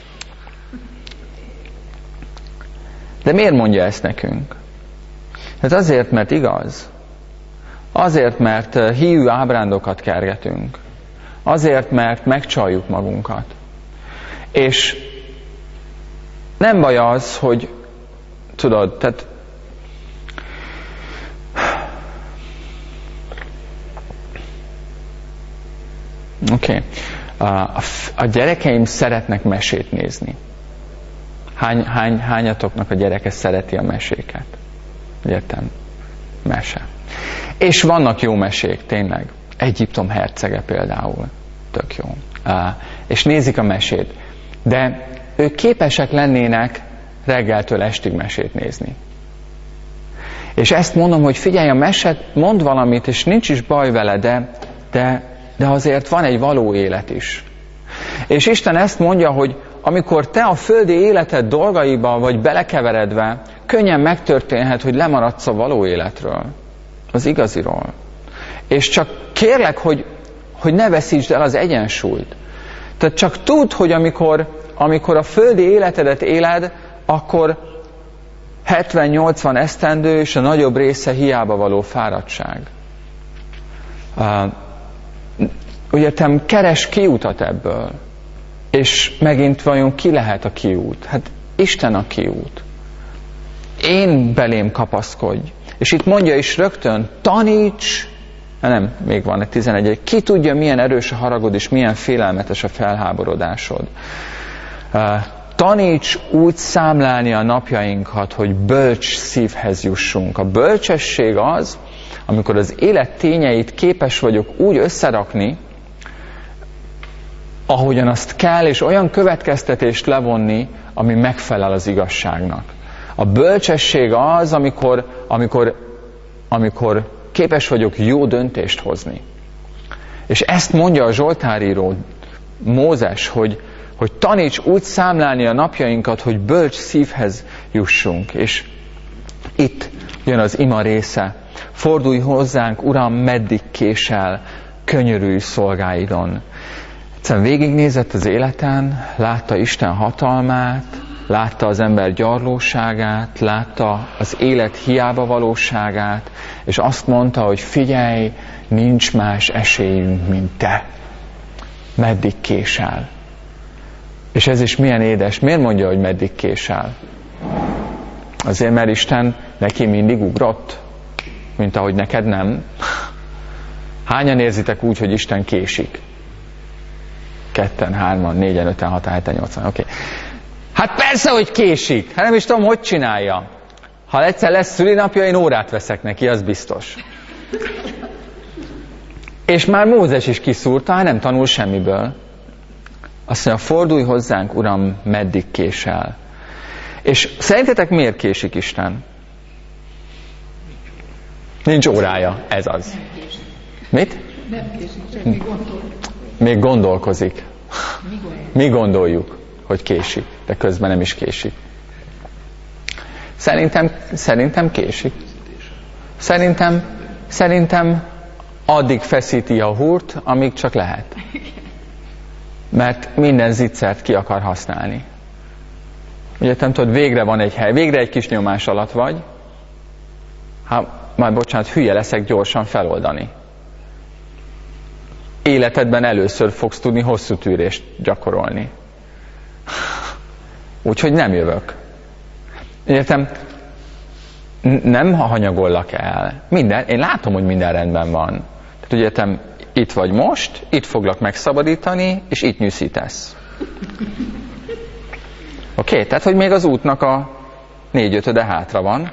De miért mondja ezt nekünk? Hát azért, mert igaz. Azért, mert híjű ábrándokat kergetünk. Azért, mert megcsaljuk magunkat. És nem baj az, hogy tudod, tehát Oké. Okay. A, a gyerekeim szeretnek mesét nézni. Hány, hány, hányatoknak a gyereke szereti a meséket? Értem? Mese. És vannak jó mesék, tényleg. Egyiptom hercege például. Tök jó. Uh, és nézik a mesét. De ők képesek lennének reggeltől estig mesét nézni. És ezt mondom, hogy figyelj, a meset mond valamit, és nincs is baj vele, de, de de azért van egy való élet is. És Isten ezt mondja, hogy amikor te a földi életed dolgaiba vagy belekeveredve, könnyen megtörténhet, hogy lemaradsz a való életről, az igaziról. És csak kérlek, hogy, hogy ne veszítsd el az egyensúlyt. Tehát csak tudd, hogy amikor, amikor a földi életedet éled, akkor hetven-nyolcvan esztendő, és a nagyobb része hiába való fáradtság. Uh, ugye te keres kiutat ebből, és megint vajon ki lehet a kiút? Hát Isten a kiút. Én belém kapaszkodj. És itt mondja is rögtön, taníts, nem, még van egy tizenegy, ki tudja, milyen erős a haragod, és milyen félelmetes a felháborodásod. Uh, taníts úgy számlálni a napjainkat, hogy bölcs szívhez jussunk. A bölcsesség az, amikor az élet tényeit képes vagyok úgy összerakni, ahogyan azt kell, és olyan következtetést levonni, ami megfelel az igazságnak. A bölcsesség az, amikor, amikor, amikor képes vagyok jó döntést hozni. És ezt mondja a Zsoltáríró, Mózes, hogy, hogy taníts úgy számlálni a napjainkat, hogy bölcs szívhez jussunk. És itt jön az ima része. Fordulj hozzánk, Uram, meddig késel, könyörülj szolgáidon. Egyszerűen végignézett az életen, látta Isten hatalmát, látta az ember gyarlóságát, látta az élet hiába valóságát, és azt mondta, hogy figyelj, nincs más esélyünk, mint te. Meddig késel? És ez is milyen édes. Miért mondja, hogy meddig késel? Azért, mert Isten neki mindig ugrott, mint ahogy neked nem. Hányan érzitek úgy, hogy Isten késik? Ketten, hárman, négyen, öten, hatan, heten, nyolcan. Oké. Okay. Hát persze, hogy késik. Hát nem is tudom, hogy csinálja. Ha egyszer lesz szülinapja, én órát veszek neki, az biztos. És már Mózes is kiszúrta, hát nem tanul semmiből. Azt mondja, fordulj hozzánk, Uram, meddig késel. És szerintetek miért késik Isten? Nincs órája, ez az. Mit? Nem késik, csak mi gondoljuk. Még gondolkozik. Mi gondoljuk, hogy késik, de közben nem is késik. Szerintem, szerintem késik. Szerintem, szerintem addig feszíti a húrt, amíg csak lehet. Mert minden zicsert ki akar használni. Ugye nem tudod, végre van egy hely, végre egy kis nyomás alatt vagy, hát majd bocsánat, hülye leszek gyorsan feloldani. Életedben először fogsz tudni hosszú tűrést gyakorolni. Úgyhogy nem jövök. Értem, nem hanyagollak el. Minden, én látom, hogy minden rendben van. Tehát ugye értem, itt vagy most, itt foglak megszabadítani, és itt nyűszítesz. Oké, okay? Tehát, hogy még az útnak a négyötöde hátra van.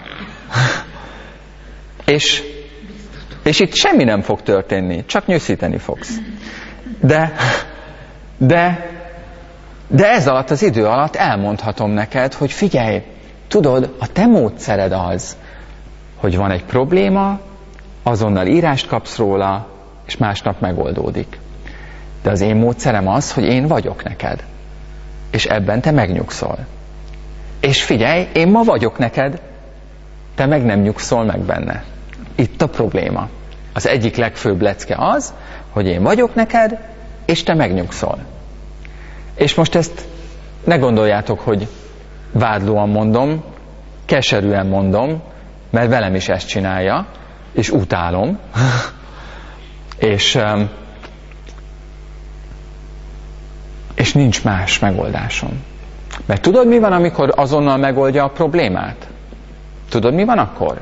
és, és itt semmi nem fog történni, csak nyűszíteni fogsz. De, de, de ez alatt az idő alatt elmondhatom neked, hogy figyelj, tudod, a te módszered az, hogy van egy probléma, azonnal írást kapsz róla, és másnap megoldódik. De az én módszerem az, hogy én vagyok neked. És ebben te megnyugszol. És figyelj, én ma vagyok neked, te meg nem nyugszol meg benne. Itt a probléma. Az egyik legfőbb lecke az, hogy én vagyok neked, és te megnyugszol. És most ezt ne gondoljátok, hogy vádlóan mondom, keserűen mondom, mert velem is ezt csinálja, és utálom. és, és nincs más megoldásom. Mert tudod, mi van, amikor azonnal megoldja a problémát? Tudod, mi van akkor?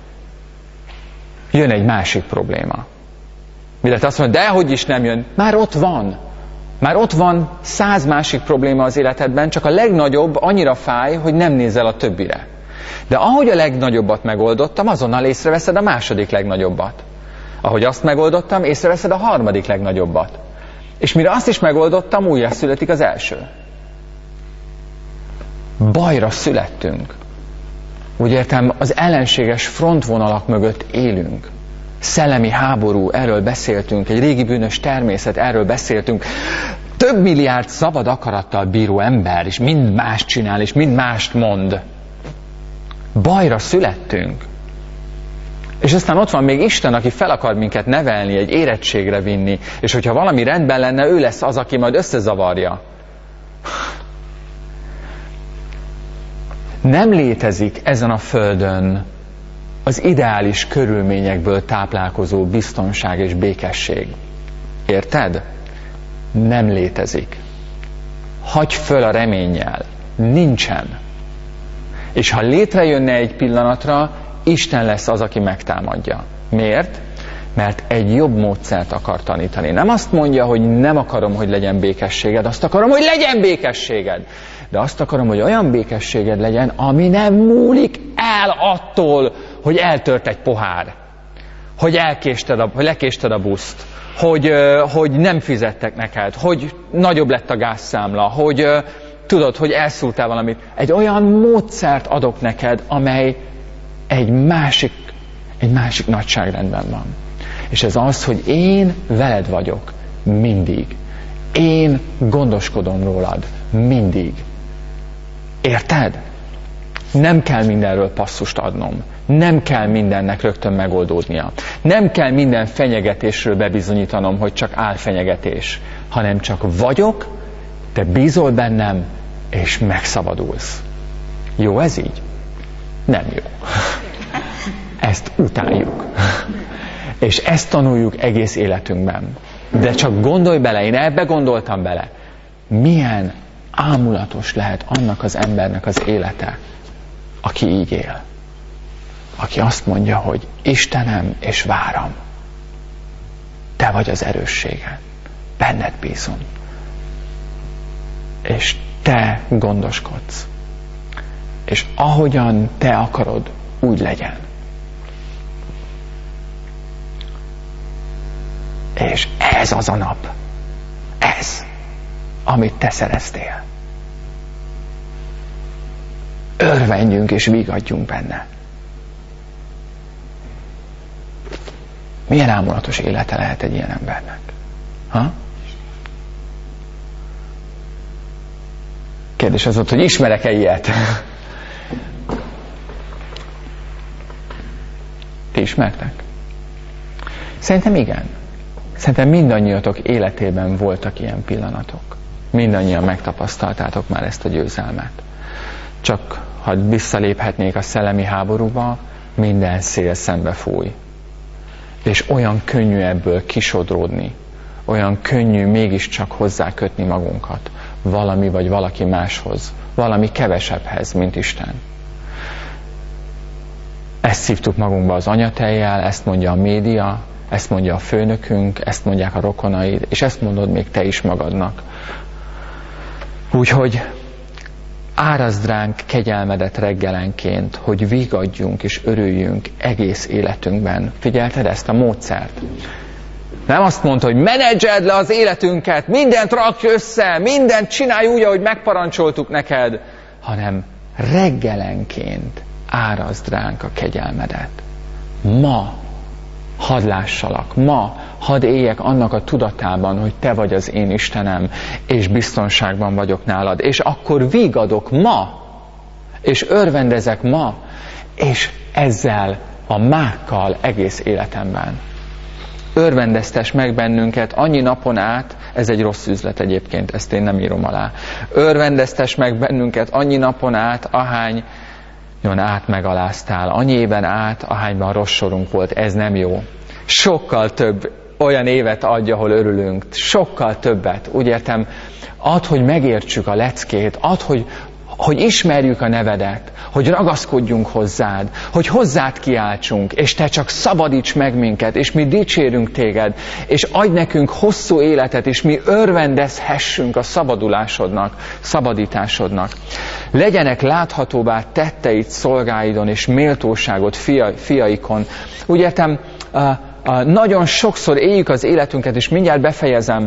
Jön egy másik probléma. Mi lehet azt mondja, de hogy is nem jön? Már ott van. Már ott van száz másik probléma az életedben, csak a legnagyobb annyira fáj, hogy nem nézel a többire. De ahogy a legnagyobbat megoldottam, azonnal észreveszed a második legnagyobbat. Ahogy azt megoldottam, észreveszed a harmadik legnagyobbat. És mire azt is megoldottam, újra születik az első. Bajra születtünk. Úgy értem, az ellenséges frontvonalak mögött élünk. Szellemi háború, erről beszéltünk, egy régi bűnös természet, erről beszéltünk. Több milliárd szabad akarattal bíró ember, és mind mást csinál, és mind mást mond. Bajra születtünk. És aztán ott van még Isten, aki fel akar minket nevelni, egy érettségre vinni, és hogyha valami rendben lenne, ő lesz az, aki majd összezavarja. Nem létezik ezen a földön az ideális körülményekből táplálkozó biztonság és békesség. Érted? Nem létezik. Hagyj föl a reménnyel. Nincsen. És ha létrejönne egy pillanatra, Isten lesz az, aki megtámadja. Miért? Mert egy jobb módszert akar tanítani. Nem azt mondja, hogy nem akarom, hogy legyen békességed, azt akarom, hogy legyen békességed. De azt akarom, hogy olyan békességed legyen, ami nem múlik el attól, hogy eltört egy pohár, hogy, elkésted a, hogy lekésted a buszt, hogy, hogy nem fizettek neked, hogy nagyobb lett a gázszámla, hogy tudod, hogy elszúrtál valamit. Egy olyan módszert adok neked, amely egy másik, egy másik nagyságrendben van. És ez az, hogy én veled vagyok mindig. Én gondoskodom rólad mindig. Érted? Nem kell mindenről passzust adnom. Nem kell mindennek rögtön megoldódnia. Nem kell minden fenyegetésről bebizonyítanom, hogy csak álfenyegetés, hanem csak vagyok, te bízol bennem, és megszabadulsz. Jó ez így? Nem jó. Ezt utáljuk. És ezt tanuljuk egész életünkben. De csak gondolj bele, én ebbe gondoltam bele. Milyen ámulatos lehet annak az embernek az élete, aki így él. Aki azt mondja, hogy Istenem és váram. Te vagy az erősségem. Benned bízom. És te gondoskodsz. És ahogyan te akarod, úgy legyen. És ez az a nap. Ez, amit te szereztél. Örvendjünk és vigadjunk benne. Milyen ámulatos élete lehet egy ilyen embernek? Ha? Kérdés az volt, hogy ismerek-e ilyet? Ti ismertek? Szerintem igen. Szerintem mindannyiatok életében voltak ilyen pillanatok. Mindannyian megtapasztaltátok már ezt a győzelmet. Csak ha visszaléphetnék a szellemi háborúba, minden szél szembe fúj. És olyan könnyű ebből kisodródni, olyan könnyű mégiscsak hozzákötni magunkat valami vagy valaki máshoz, valami kevesebbhez, mint Isten. Ezt szívtuk magunkba az anyatejjel, ezt mondja a média, ezt mondja a főnökünk, ezt mondják a rokonaid, és ezt mondod még te is magadnak. Úgyhogy árazd ránk kegyelmedet reggelenként, hogy vigadjunk és örüljünk egész életünkben. Figyelted ezt a módszert? Nem azt mondta, hogy menedzseld le az életünket, mindent rakj össze, mindent csinálj úgy, ahogy megparancsoltuk neked, hanem reggelenként árazd ránk a kegyelmedet. Ma hadd lássalak, ma hadd éljek annak a tudatában, hogy te vagy az én Istenem, és biztonságban vagyok nálad, és akkor vigadok ma, és örvendezek ma, és ezzel a mákkal egész életemben. Örvendeztes meg bennünket annyi napon át, ez egy rossz üzlet egyébként, ezt én nem írom alá. Örvendeztes meg bennünket annyi napon át, ahány jön át megaláztál, annyi éven át, ahányban rossz sorunk volt, ez nem jó. Sokkal több olyan évet adja, ahol örülünk, sokkal többet, úgy értem, add, hogy megértsük a leckét, add, hogy, hogy ismerjük a nevedet, hogy ragaszkodjunk hozzád, hogy hozzád kiáltsunk, és te csak szabadíts meg minket, és mi dicsérünk téged, és adj nekünk hosszú életet, és mi örvendezhessünk a szabadulásodnak, szabadításodnak. Legyenek láthatóvá tetteid szolgáidon, és méltóságod fia, fiaikon. Úgy értem, uh, uh, nagyon sokszor éljük az életünket, és mindjárt befejezem,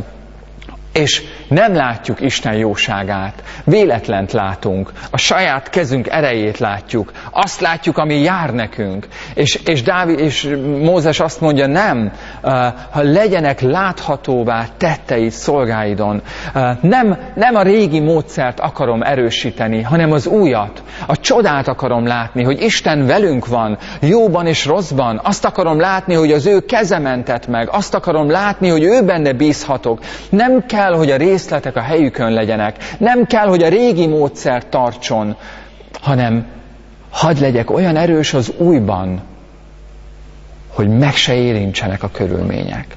és nem látjuk Isten jóságát, véletlent látunk, a saját kezünk erejét látjuk, azt látjuk, ami jár nekünk. És, és, Dávid, és Mózes azt mondja, nem, ha legyenek láthatóvá tetteid szolgáidon. Nem, nem a régi módszert akarom erősíteni, hanem az újat. A csodát akarom látni, hogy Isten velünk van, jóban és rosszban. Azt akarom látni, hogy az ő keze mentett meg. Azt akarom látni, hogy ő benne bízhatok. Nem kell, hogy a részletek a helyükön legyenek. Nem kell, hogy a régi módszer tartson, hanem hadd legyek olyan erős az újban, hogy meg se érintsenek a körülmények.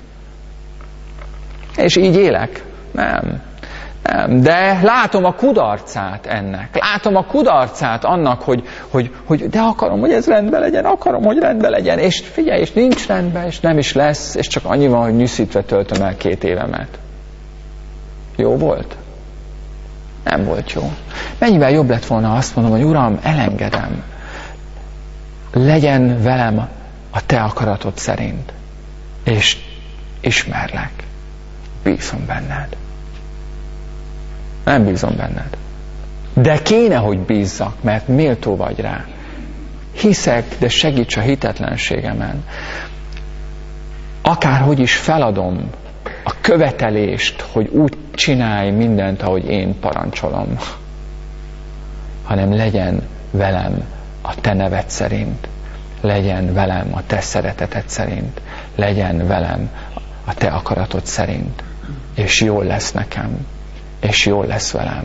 És így élek? Nem. Nem. De látom a kudarcát ennek. Látom a kudarcát annak, hogy, hogy, hogy de akarom, hogy ez rendben legyen, akarom, hogy rendben legyen, és figyelj, és nincs rendben, és nem is lesz, és csak annyi van, hogy nyűszítve töltöm el két évemet. Jó volt? Nem volt jó. Mennyivel jobb lett volna, azt mondom, hogy Uram, elengedem. Legyen velem a te akaratod szerint. És ismerlek. Bízom benned. Nem bízom benned. De kéne, hogy bízzak, mert méltó vagy rá. Hiszek, de segíts a hitetlenségemen. Akárhogy is feladom a követelést, hogy úgy csinálj mindent, ahogy én parancsolom, hanem legyen velem a te neved szerint, legyen velem a te szereteted szerint, legyen velem a te akaratod szerint, és jól lesz nekem, és jól lesz velem.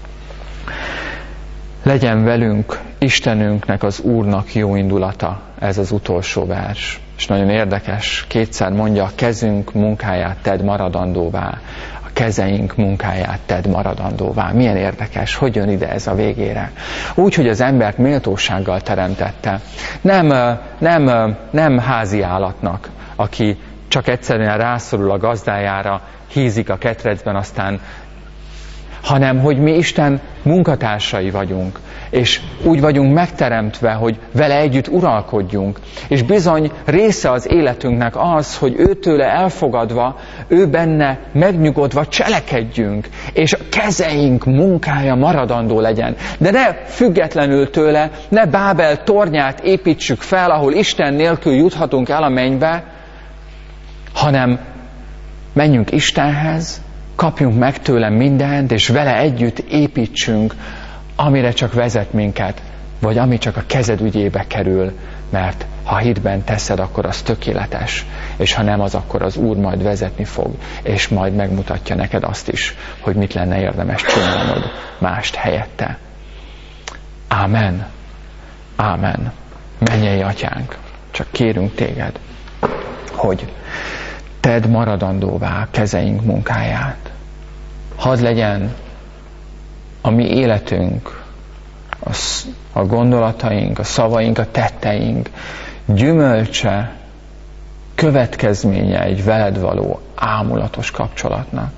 Legyen velünk Istenünknek, az Úrnak jó indulata, ez az utolsó vers. És nagyon érdekes, kétszer mondja, a kezünk munkáját tedd maradandóvá, a kezeink munkáját tedd maradandóvá. Milyen érdekes, hogy jön ide ez a végére. Úgy, hogy az embert méltósággal teremtette. Nem, nem, nem házi állatnak, aki csak egyszerűen rászorul a gazdájára, hízik a ketrecben, aztán hanem, hogy mi Isten munkatársai vagyunk, és úgy vagyunk megteremtve, hogy vele együtt uralkodjunk. És bizony része az életünknek az, hogy őtőle elfogadva, ő benne megnyugodva cselekedjünk, és a kezeink munkája maradandó legyen. De ne függetlenül tőle, ne Bábel tornyát építsük fel, ahol Isten nélkül juthatunk el a mennybe, hanem menjünk Istenhez, kapjunk meg tőle mindent, és vele együtt építsünk, amire csak vezet minket, vagy ami csak a kezed ügyébe kerül, mert ha hitben teszed, akkor az tökéletes, és ha nem az, akkor az Úr majd vezetni fog, és majd megmutatja neked azt is, hogy mit lenne érdemes csinálnod mást helyette. Ámen. Ámen. Mennyei Atyánk, csak kérünk téged, hogy tedd maradandóvá kezeink munkáját. Hadd legyen a mi életünk, a, a gondolataink, a szavaink, a tetteink gyümölcse, következménye egy veled való ámulatos kapcsolatnak.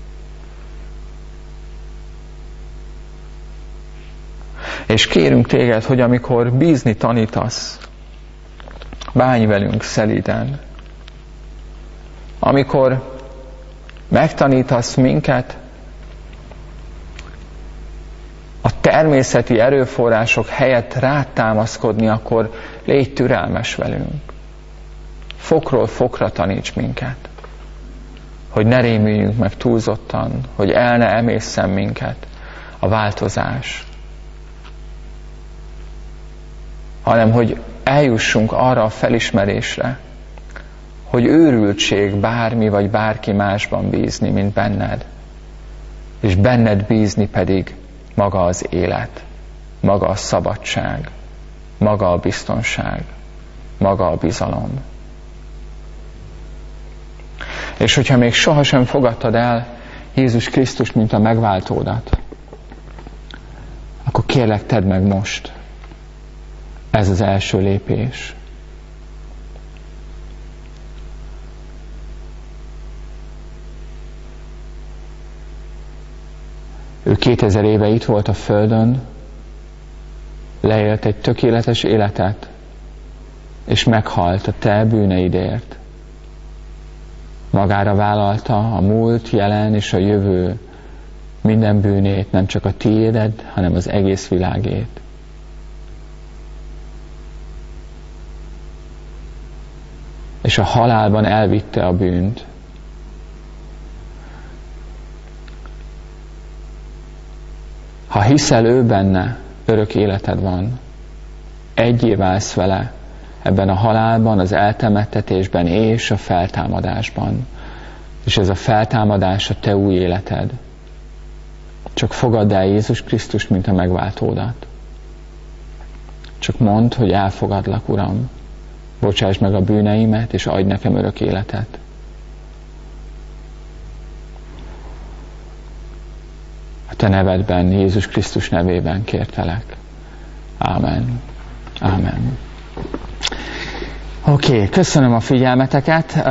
És kérünk téged, hogy amikor bízni tanítasz, bánj velünk szelíden. Amikor megtanítasz minket a természeti erőforrások helyett rád támaszkodni, akkor légy türelmes velünk. Fokról fokra taníts minket, hogy ne rémüljünk meg túlzottan, hogy el ne emészen minket a változás, hanem hogy eljussunk arra a felismerésre, hogy őrültség bármi vagy bárki másban bízni, mint benned, és benned bízni pedig maga az élet, maga a szabadság, maga a biztonság, maga a bizalom. És hogyha még sohasem fogadtad el Jézus Krisztust, mint a megváltódat, akkor kérlek, tedd meg most. Ez az első lépés. Ő kétezer éve itt volt a földön, leélt egy tökéletes életet, és meghalt a te bűneidért. Magára vállalta a múlt, jelen és a jövő minden bűnét, nem csak a tiéded, hanem az egész világét. És a halálban elvitte a bűnt. Ha hiszel ő benne, örök életed van. Egyé válsz vele ebben a halálban, az eltemettetésben és a feltámadásban. És ez a feltámadás a te új életed. Csak fogadd el Jézus Krisztust, mint a megváltódat. Csak mondd, hogy elfogadlak, Uram. Bocsáss meg a bűneimet, és adj nekem örök életet. A te nevedben, Jézus Krisztus nevében kértelek. Ámen. Ámen. Oké, okay, köszönöm a figyelmeteket.